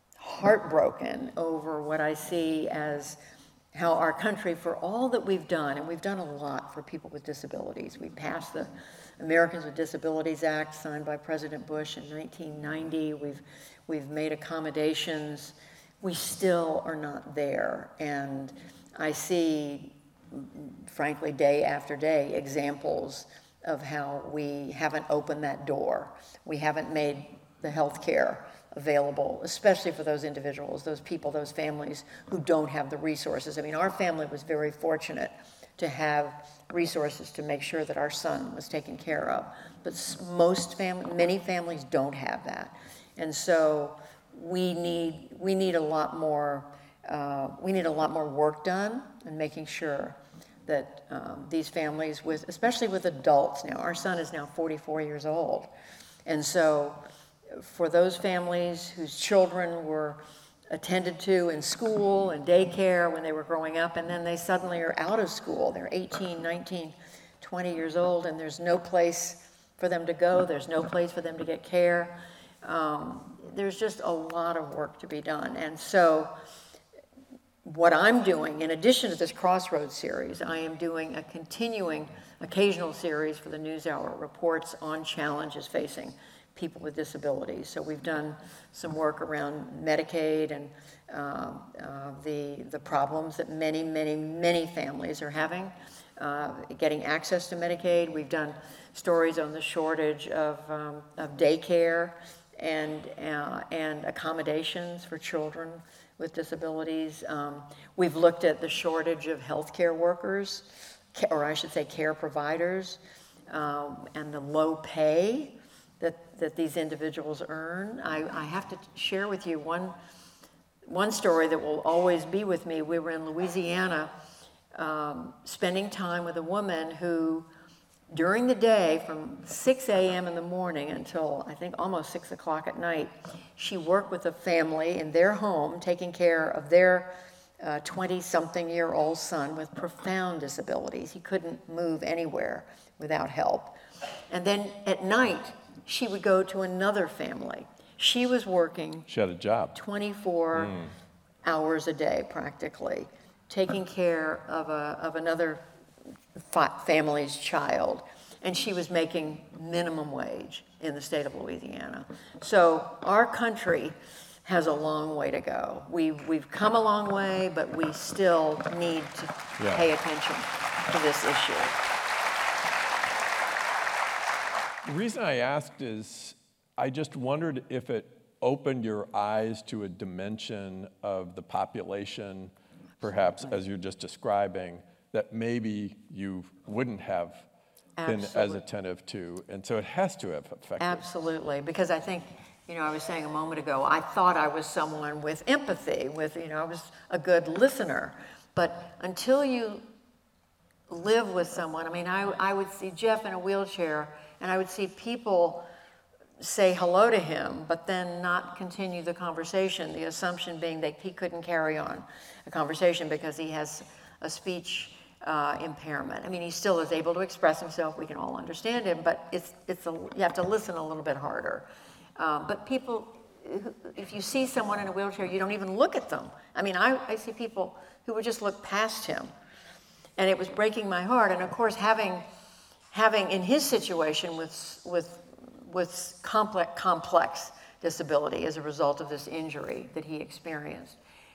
heartbroken over what I see as how our country, for all that we've done, and we've done a lot for people with disabilities. We passed the Americans with Disabilities Act, signed by President Bush in nineteen ninety. We've, we've made accommodations. We still are not there. And I see, frankly, day after day, examples of how we haven't opened that door. We haven't made the health care available, especially for those individuals, those people, those families who don't have the resources. I mean, our family was very fortunate to have resources to make sure that our son was taken care of. But most families, many families don't have that. And so we need, we need a lot more, uh, we need a lot more work done in making sure that um, these families with, especially with adults now, our son is now forty-four years old. And so for those families whose children were attended to in school and daycare when they were growing up, and then they suddenly are out of school. They're eighteen, nineteen, twenty years old, and there's no place for them to go. There's no place for them to get care. Um, there's just a lot of work to be done. And so what I'm doing, in addition to this Crossroads series, I am doing a continuing occasional series for the NewsHour, reports on challenges facing people with disabilities. So we've done some work around Medicaid and uh, uh, the, the problems that many, many, many families are having uh, getting access to Medicaid. We've done stories on the shortage of, um, of daycare and, uh, and accommodations for children with disabilities. Um, we've looked at the shortage of healthcare workers, or I should say care providers, um, and the low pay that, that these individuals earn. I, I have to share with you one, one story that will always be with me. We were in Louisiana um, spending time with a woman who, during the day, from six a.m. in the morning until I think almost six o'clock at night, she worked with a family in their home, taking care of their twenty-something-year-old son with profound disabilities. He couldn't move anywhere without help. And then at night, she would go to another family. She was working. She had a job. twenty-four mm. hours a day, practically, taking care of a of another fa- family's child, and she was making minimum wage in the state of Louisiana. So our country has a long way to go. We've we've come a long way, but we still need to yeah. pay attention to this issue. The reason I asked is I just wondered if it opened your eyes to a dimension of the population, perhaps as you're just describing, that maybe you wouldn't have Absolutely. been as attentive to. And so it has to have affected. Absolutely, because I think, you know, I was saying a moment ago, I thought I was someone with empathy, with, you know, I was a good listener. But until you live with someone, I mean, I, I would see Jeff in a wheelchair, and I would see people say hello to him, but then not continue the conversation, the assumption being that he couldn't carry on a conversation because he has a speech uh, impairment. I mean, he still is able to express himself. We can all understand him, but it's, it's a, you have to listen a little bit harder. Um, but people, if you see someone in a wheelchair, you don't even look at them. I mean, I, I see people who would just look past him. And it was breaking my heart. And of course, having, having in his situation with, with, with complex, complex disability as a result of this injury that he experienced,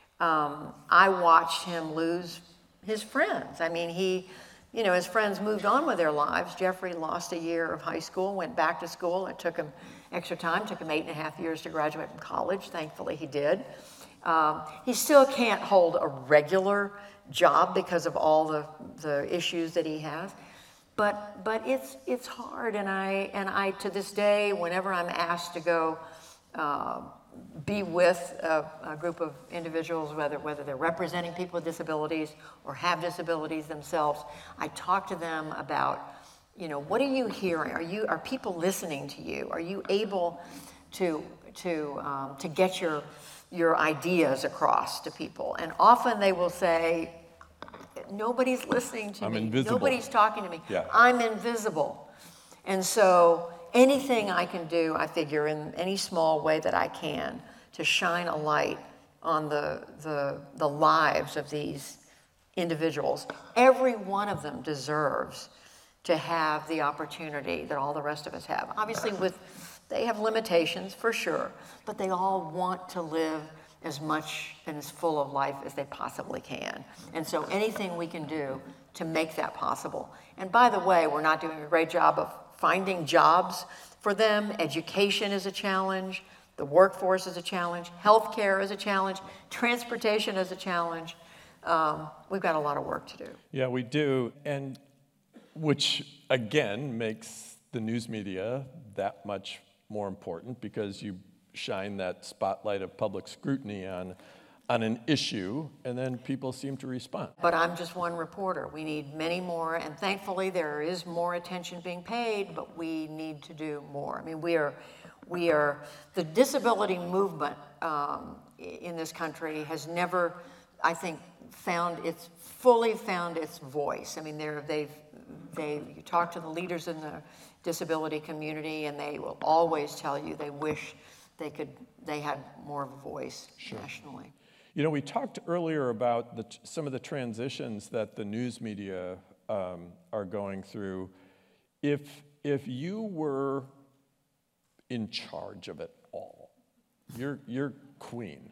um, I watched him lose his friends. I mean, he, you know, his friends moved on with their lives. Jeffrey lost a year of high school, went back to school. It took him extra time, took him eight and a half years to graduate from college. Thankfully, he did. Um, he still can't hold a regular job because of all the, the issues that he has. But, but it's, it's hard, and I, and I, to this day, whenever I'm asked to go uh, be with a, a group of individuals, whether, whether they're representing people with disabilities or have disabilities themselves, I talk to them about, you know, what are you hearing? Are you, are people listening to you? Are you able to, to, um, to get your, your ideas across to people? And often they will say, nobody's listening to I'm me. invisible. Nobody's talking to me. Yeah. I'm invisible. And so anything I can do, I figure, in any small way that I can, to shine a light on the, the, the lives of these individuals. Every one of them deserves to have the opportunity that all the rest of us have. Obviously, with they have limitations, for sure, but they all want to live as much and as full of life as they possibly can. And so anything we can do to make that possible. And by the way, we're not doing a great job of finding jobs for them. Education is a challenge. The workforce is a challenge. Healthcare is a challenge. Transportation is a challenge. Um, we've got a lot of work to do. Yeah, we do. And which, again, makes the news media that much more important, because you shine that spotlight of public scrutiny on, on an issue, and then people seem to respond. But I'm just one reporter. We need many more, and thankfully there is more attention being paid, but we need to do more. I mean, we are, we are, the disability movement um, in this country has never, I think, found its, fully found its voice. I mean, they're, they've, they, you talk to the leaders in the disability community, and they will always tell you they wish they could, they had more of a voice sure. nationally. You know, we talked earlier about the, some of the transitions that the news media um, are going through. If, if you were in charge of it all, you're, you're queen.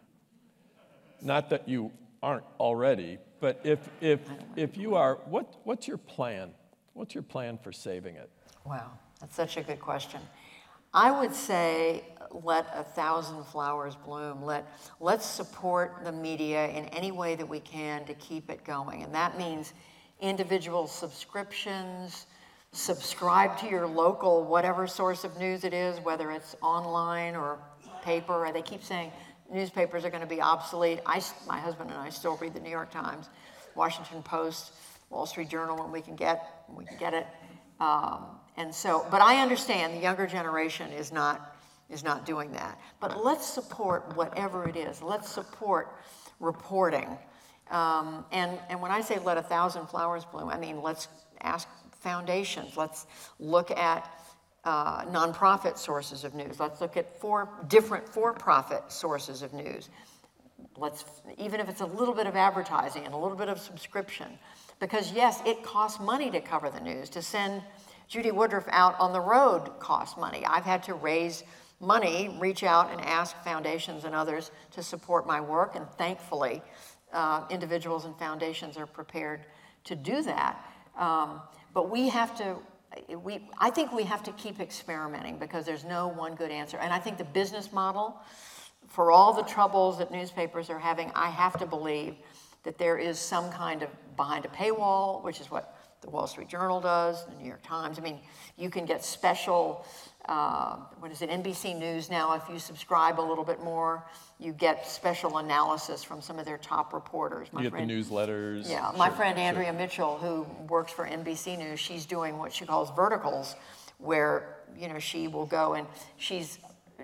Not that you aren't already, but if, if, if you are, what, what's your plan? What's your plan for saving it? Wow, that's such a good question. I would say let a thousand flowers bloom. Let, let's support the media in any way that we can to keep it going. And that means individual subscriptions, subscribe to your local whatever source of news it is, whether it's online or paper. Or they keep saying newspapers are going to be obsolete. I, my husband and I still read the New York Times, Washington Post, Wall Street Journal when we can get, when we can get it. Um, and so, but I understand the younger generation is not, is not doing that. But let's support whatever it is. Let's support reporting. Um, and, and when I say let a thousand flowers bloom, I mean, let's ask foundations. Let's look at uh, nonprofit sources of news. Let's look at for different for-profit sources of news. Let's, even if it's a little bit of advertising and a little bit of subscription, because yes, it costs money to cover the news. To send Judy Woodruff out on the road costs money. I've had to raise money, reach out and ask foundations and others to support my work, and thankfully, uh, individuals and foundations are prepared to do that. Um, but we have to, we, I think we have to keep experimenting, because there's no one good answer. And I think the business model, for all the troubles that newspapers are having, I have to believe that there is some kind of behind a paywall, which is what the Wall Street Journal does, the New York Times. I mean, you can get special, uh, what is it, N B C News now, if you subscribe a little bit more, you get special analysis from some of their top reporters. My you get friend, the newsletters. Yeah, my sure, friend Andrea sure. Mitchell, who works for N B C News, she's doing what she calls verticals, where, you know, she will go and she's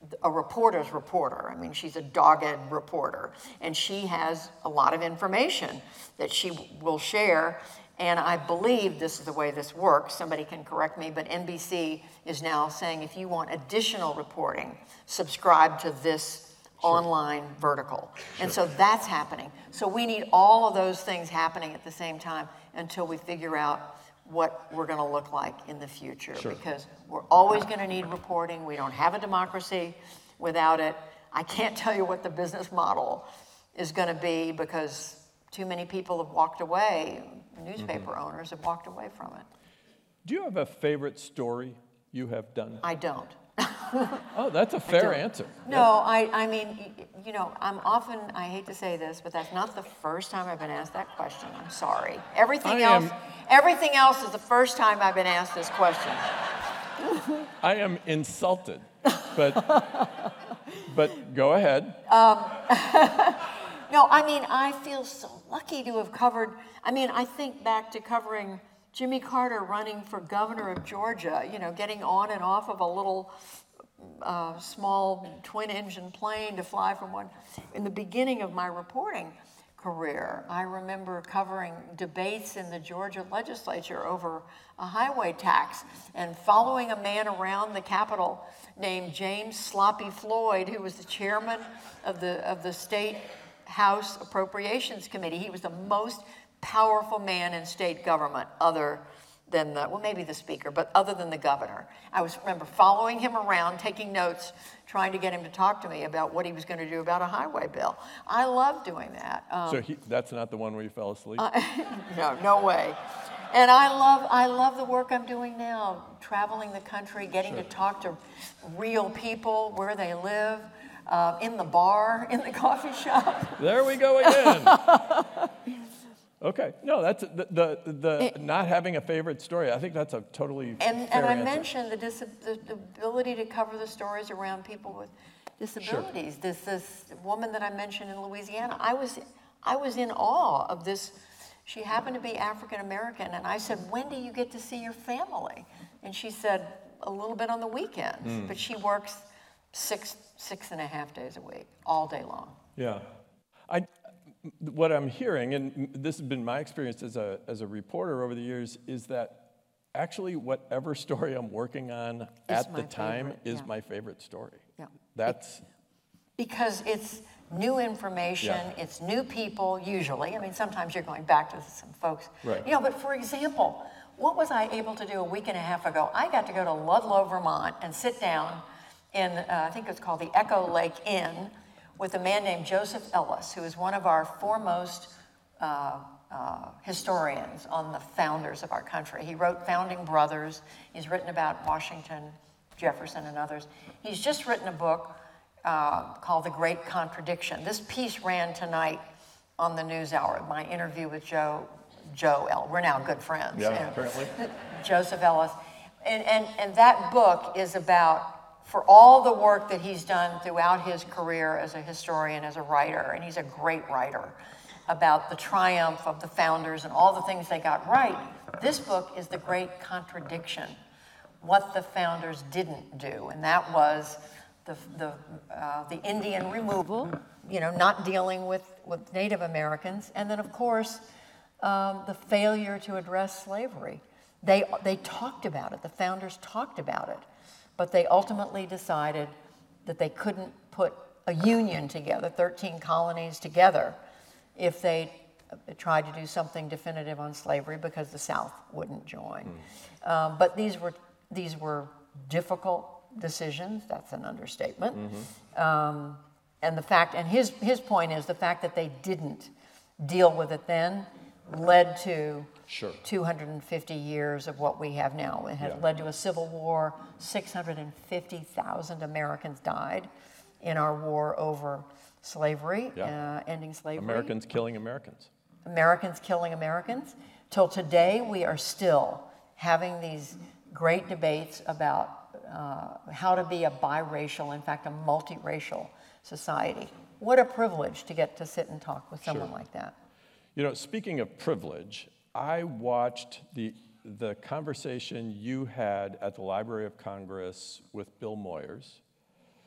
a reporter's reporter. I mean, she's a dogged reporter, and she has a lot of information that she will share. And I believe this is the way this works. Somebody can correct me, but N B C is now saying if you want additional reporting, subscribe to this sure. online vertical. Sure. And so that's happening. So we need all of those things happening at the same time until we figure out what we're going to look like in the future. Sure. Because we're always going to need reporting. We don't have a democracy without it. I can't tell you what the business model is going to be because too many people have walked away. Newspaper mm-hmm. owners have walked away from it. Do you have a favorite story you have done? I don't. Oh, that's a fair answer. No, yeah. I, I mean, you know, I'm often, I hate to say this, but that's not the first time I've been asked that question. I'm sorry. Everything I else, am, everything else is the first time I've been asked this question. I am insulted, but, but go ahead. Um, no, I mean, I feel so lucky to have covered, I mean, I think back to covering Jimmy Carter running for governor of Georgia, you know, getting on and off of a little uh, small twin-engine plane to fly from one. In the beginning of my reporting career, I remember covering debates in the Georgia legislature over a highway tax and following a man around the Capitol named James Sloppy Floyd, who was the chairman of the, of the State House Appropriations Committee. He was the most powerful man in state government other than the, well, maybe the speaker, but other than the governor. I was remember following him around, taking notes, trying to get him to talk to me about what he was going to do about a highway bill. I love doing that. Um, so he, that's not the one where you fell asleep? Uh, no, no way. And I love, I love the work I'm doing now, traveling the country, getting sure. to talk to real people, where they live, uh, in the bar, in the coffee shop. There we go again. Okay, no, that's the the, the it, not having a favorite story. I think that's a totally and fair and I answer. mentioned the, dis- the, the ability to cover the stories around people with disabilities. Sure. This this woman that I mentioned in Louisiana, I was I was in awe of this. She happened to be African American, and I said, "When do you get to see your family?" And she said, "A little bit on the weekends," mm. but she works six six and a half days a week, all day long. Yeah, I. What I'm hearing, and this has been my experience as a as a reporter over the years, is that actually whatever story I'm working on it's at the time favorite, is yeah. my favorite story. Yeah. That's because it's new information, yeah. it's new people usually. I mean, sometimes you're going back to some folks. Right. You know, but for example, what was I able to do a week and a half ago? I got to go to Ludlow, Vermont, and sit down in uh, I think it's called the Echo Lake Inn, with a man named Joseph Ellis, who is one of our foremost uh, uh, historians on the founders of our country. He wrote Founding Brothers. He's written about Washington, Jefferson, and others. He's just written a book uh, called The Great Contradiction. This piece ran tonight on the NewsHour, my interview with Joe, Joe Ellis. We're now good friends. Yeah, and apparently. Joseph Ellis. And, and, and that book is about for all the work that he's done throughout his career as a historian, as a writer, and he's a great writer, about the triumph of the founders and all the things they got right. This book is The Great Contradiction, what the founders didn't do, and that was the the, uh, the Indian removal, you know, not dealing with, with Native Americans, and then, of course, um, the failure to address slavery. They, they talked about it, the founders talked about it, but they ultimately decided that they couldn't put a union together, thirteen colonies together, if they tried to do something definitive on slavery because the South wouldn't join. Mm. Um, but these were these were difficult decisions. That's an understatement. Mm-hmm. Um, and the fact, and his his point is the fact that they didn't deal with it then led to sure. two hundred fifty years of what we have now. It had yeah. led to a civil war. six hundred fifty thousand Americans died in our war over slavery, yeah. uh, ending slavery. Americans killing Americans. Americans killing Americans. Till today, we are still having these great debates about uh, how to be a biracial, in fact, a multiracial society. What a privilege to get to sit and talk with someone sure. like that. You know, speaking of privilege, I watched the the conversation you had at the Library of Congress with Bill Moyers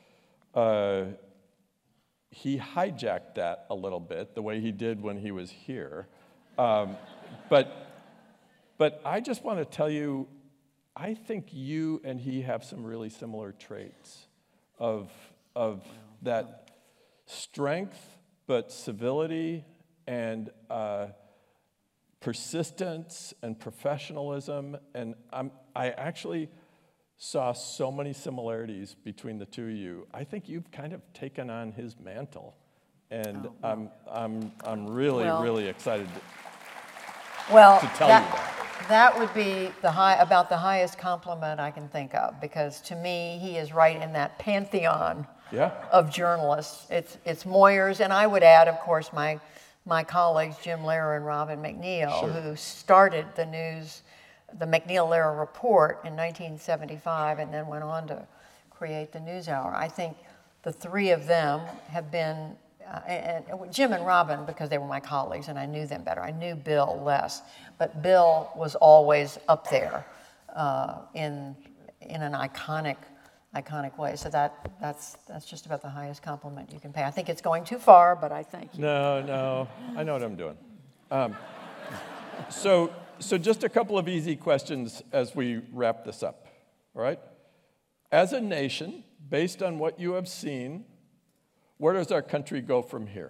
uh, he hijacked that a little bit, the way he did when he was here. Um, but, but I just want to tell you, I think you and he have some really similar traits of, of that strength, but civility and uh, persistence and professionalism. And I'm, I actually saw so many similarities between the two of you. I think you've kind of taken on his mantle. And Oh, well. I'm, I'm, I'm really, Well- really excited to, Well, to tell that, you that. that would be the high, about the highest compliment I can think of, because to me, he is right in that pantheon Yeah. of journalists. It's, it's Moyers, and I would add, of course, my, my colleagues, Jim Lehrer and Robin McNeil, Sure. who started the news, the McNeil-Lehrer Report in nineteen seventy-five, and then went on to create the NewsHour. I think the three of them have been, uh, and, and Jim and Robin, because they were my colleagues and I knew them better. I knew Bill less, but Bill was always up there uh, in, in an iconic, iconic way. So that, that's, that's just about the highest compliment you can pay. I think it's going too far, but I thank you. No, no, I know what I'm doing. Um, so, so just a couple of easy questions as we wrap this up, all right? As a nation, based on what you have seen, where does our country go from here?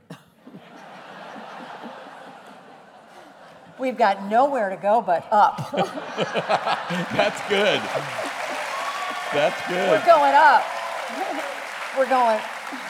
We've got nowhere to go but up. That's good. That's good. We're going up. We're going,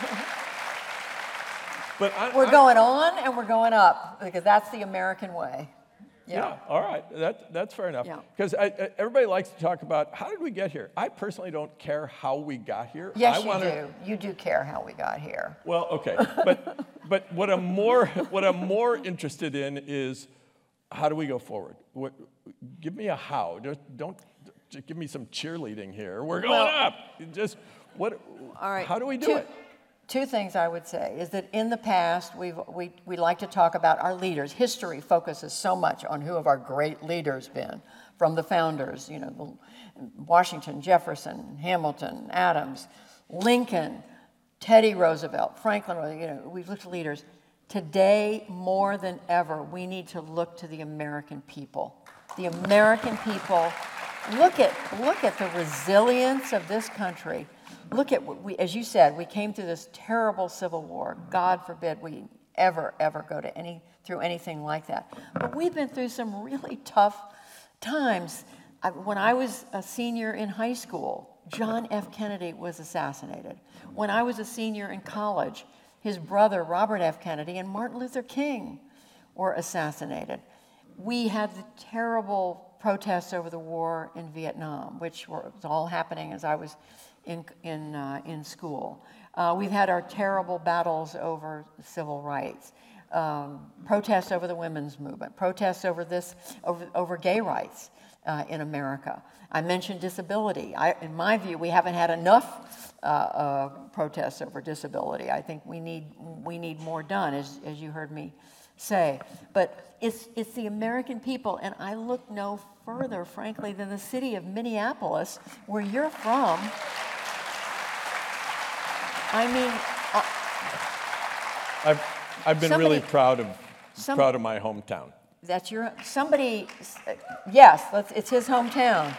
But I, we're I- going on and we're going up, because that's the American way. Yeah, all right, that, that's fair enough. Yeah. Because everybody likes to talk about, how did we get here? I personally don't care how we got here. Yes, I you wanna, do. You do care how we got here. Well, okay, but but what I'm more what I'm more interested in is, how do we go forward? What, give me a how. Just don't just give me some cheerleading here. We're going Well- up. Just what? All right. How do we do two, it? Two things I would say is that in the past, we've, we, we like to talk about our leaders. History focuses so much on who have our great leaders been, from the founders, you know, the, Washington, Jefferson, Hamilton, Adams, Lincoln, Teddy Roosevelt, Franklin, you know, we've looked at leaders. Today, more than ever, we need to look to the American people. The American people, look at, look at the resilience of this country. Look at what we, as you said, we came through this terrible civil war. God forbid we ever, ever go to any, through anything like that. But we've been through some really tough times. I, when I was a senior in high school, John F. Kennedy was assassinated. When I was a senior in college, his brother, Robert F. Kennedy, and Martin Luther King were assassinated. We had the terrible protests over the war in Vietnam, which were, was all happening as I was in, in, uh, in school. Uh, we've had our terrible battles over civil rights, um, protests over the women's movement, protests over this, over, over gay rights uh, in America. I mentioned disability. I, in my view, we haven't had enough uh, uh, protests over disability. I think we need, we need more done, as, as you heard me say. But it's, it's the American people, and I look no further, frankly, than the city of Minneapolis, where you're from. I mean, uh, I've I've been Somebody- really proud of some- proud of my hometown. that's your, somebody, yes, let's, it's his hometown.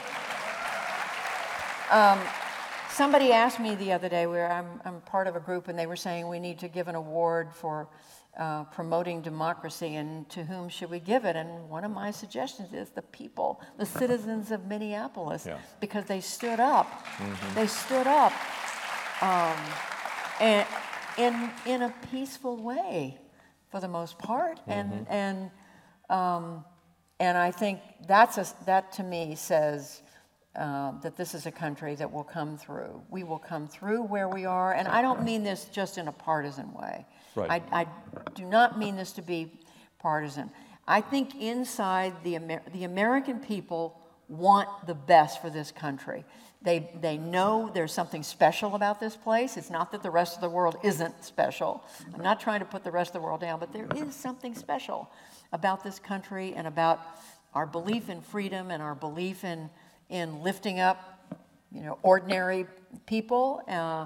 Um, somebody asked me the other day, where I'm, I'm part of a group, and they were saying we need to give an award for uh, promoting democracy, and to whom should we give it? And one of my suggestions is the people, the citizens of Minneapolis, Yeah. because they stood up. They stood up um, and in in a peaceful way, for the most part, and and um, and I think that's a, that to me says uh, that this is a country that will come through. We will come through where we are, and I don't mean this just in a partisan way. Right. I, I do not mean this to be partisan. I think inside the Amer- the American people want the best for this country. They, they know there's something special about this place. It's not that the rest of the world isn't special. I'm not trying to put the rest of the world down, but there is something special about this country and about our belief in freedom and our belief in, in lifting up, you know, ordinary people. Uh,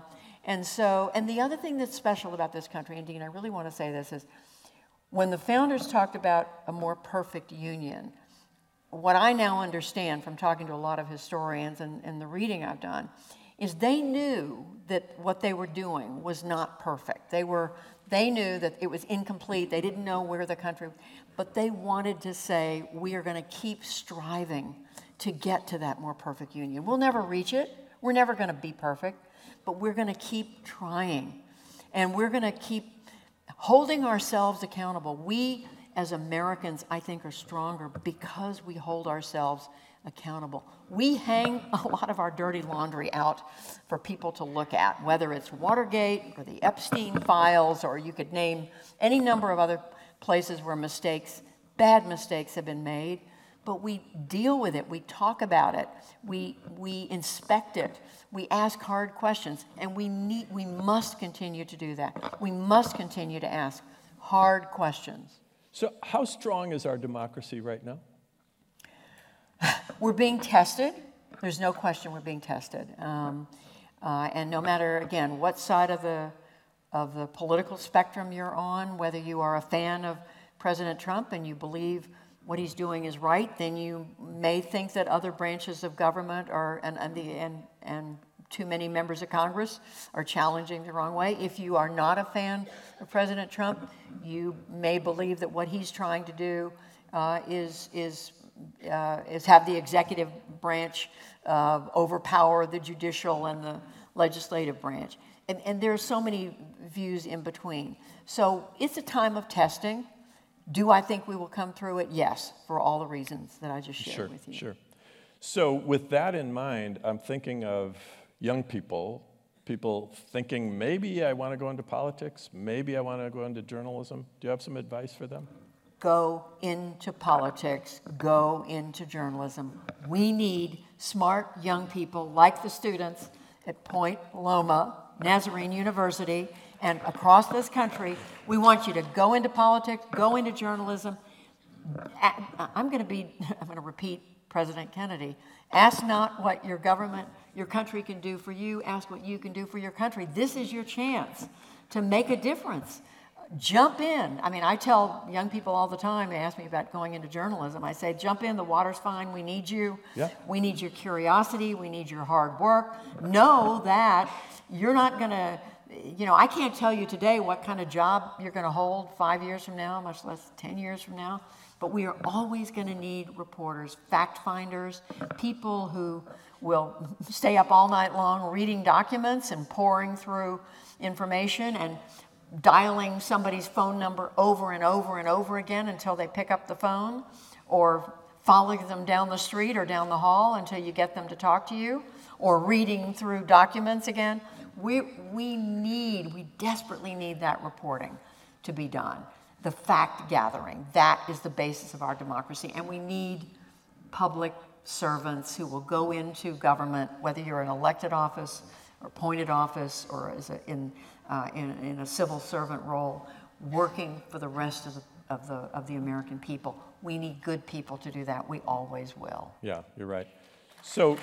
And so, and the other thing that's special about this country, and Dean, I really want to say this, is when the founders talked about a more perfect union, what I now understand from talking to a lot of historians and, and the reading I've done, is they knew that what they were doing was not perfect. They were, they knew that it was incomplete. They didn't know where the country, but they wanted to say, we are going to keep striving to get to that more perfect union. We'll never reach it. We're never going to be perfect, but we're going to keep trying. And we're going to keep holding ourselves accountable. We, as Americans, I think, are stronger because we hold ourselves accountable. We hang a lot of our dirty laundry out for people to look at, whether it's Watergate or the Epstein files, or you could name any number of other places where mistakes, bad mistakes have been made. But we deal with it, we talk about it, we, we inspect it, we ask hard questions, and we need, we must continue to do that. We must continue to ask hard questions. So how strong is our democracy right now? We're being tested. There's no question we're being tested. Um, uh, and no matter, again, what side of the, of the political spectrum you're on, whether you are a fan of President Trump and you believe what he's doing is right, then you may think that other branches of government are, and, and, the, and, and too many members of Congress are challenging the wrong way. If you are not a fan of President Trump, you may believe that what he's trying to do uh, is, is, uh, is have the executive branch uh, overpower the judicial and the legislative branch. And, and there are so many views in between. So it's a time of testing. Do I think we will come through it? Yes, for all the reasons that I just shared sure, with you. Sure. So with that in mind, I'm thinking of young people, people thinking maybe I want to go into politics, maybe I want to go into journalism. Do you have some advice for them? Go into politics, go into journalism. We need smart young people like the students at Point Loma, Nazarene University, and across this country. We want you to go into politics, go into journalism. I'm going to be, I'm going to repeat President Kennedy. Ask not what your government, your country can do for you. Ask what you can do for your country. This is your chance to make a difference. Jump in. I mean, I tell young people all the time, they ask me about going into journalism. I say, jump in, the water's fine, we need you. Yeah. We need your curiosity, we need your hard work. Know that you're not going to, you know, I can't tell you today what kind of job you're going to hold five years from now, much less ten years from now, but we are always going to need reporters, fact finders, people who will stay up all night long reading documents and pouring through information and dialing somebody's phone number over and over and over again until they pick up the phone, or following them down the street or down the hall until you get them to talk to you, or reading through documents again. We, we need, we desperately need that reporting to be done. The fact gathering, that is the basis of our democracy. And we need public servants who will go into government, whether you're in elected office or appointed office or as a, in, uh, in, in a civil servant role, working for the rest of the, of, the, of the American people. We need good people to do that. We always will. Yeah, you're right. So,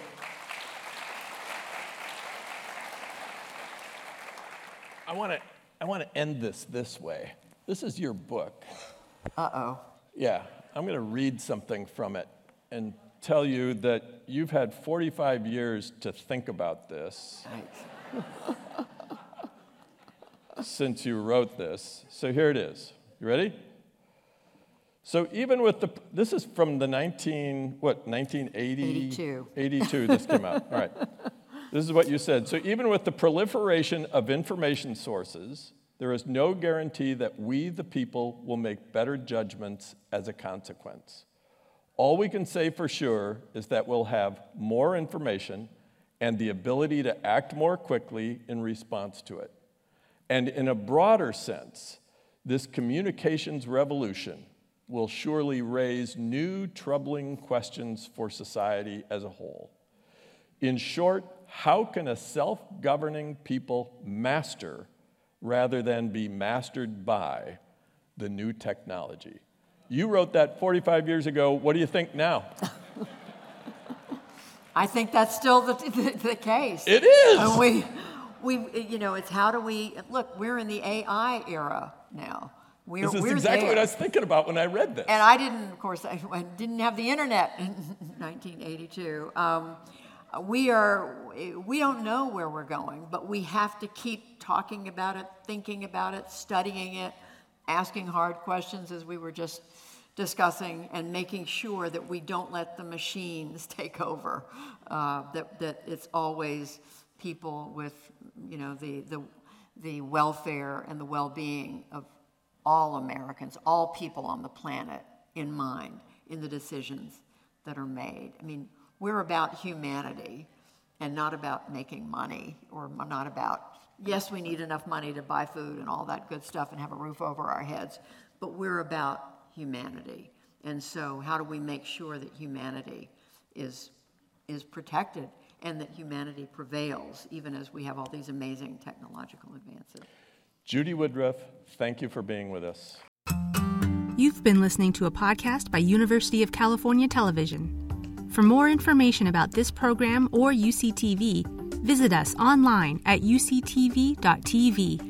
I want to I want to end this this way. This is your book. Uh-oh. Yeah, I'm going to read something from it and tell you that you've had forty-five years to think about this since you wrote this. So here it is. You ready? So even with the, this is from the nineteen, what, nineteen eighty? eighty-two. eighty-two this came out, all right. This is what you said. So even with the proliferation of information sources, there is no guarantee that we, the people, will make better judgments as a consequence. All we can say for sure is that we'll have more information and the ability to act more quickly in response to it. And in a broader sense, this communications revolution will surely raise new troubling questions for society as a whole. In short, how can a self-governing people master rather than be mastered by the new technology? You wrote that forty-five years ago. What do you think now? I think that's still the, the, the case. It is. And we, we, you know, it's how do we, look, we're in the A I era now. We're, this is we're exactly there. what I was thinking about when I read this. And I didn't, of course, I, I didn't have the internet in nineteen eighty-two. Um, we are, we don't know where we're going, but we have to keep talking about it, thinking about it, studying it, asking hard questions as we were just discussing, and making sure that we don't let the machines take over, uh, that, that it's always people with, you know, the, the, the welfare and the well-being of all Americans, all people on the planet in mind in the decisions that are made. I mean, we're about humanity and not about making money, or not about, yes, we need enough money to buy food and all that good stuff and have a roof over our heads, but we're about humanity. And so how do we make sure that humanity is, is protected and that humanity prevails, even as we have all these amazing technological advances? Judy Woodruff, thank you for being with us. You've been listening to a podcast by University of California Television. For more information about this program or U C T V, visit us online at u c t v dot t v.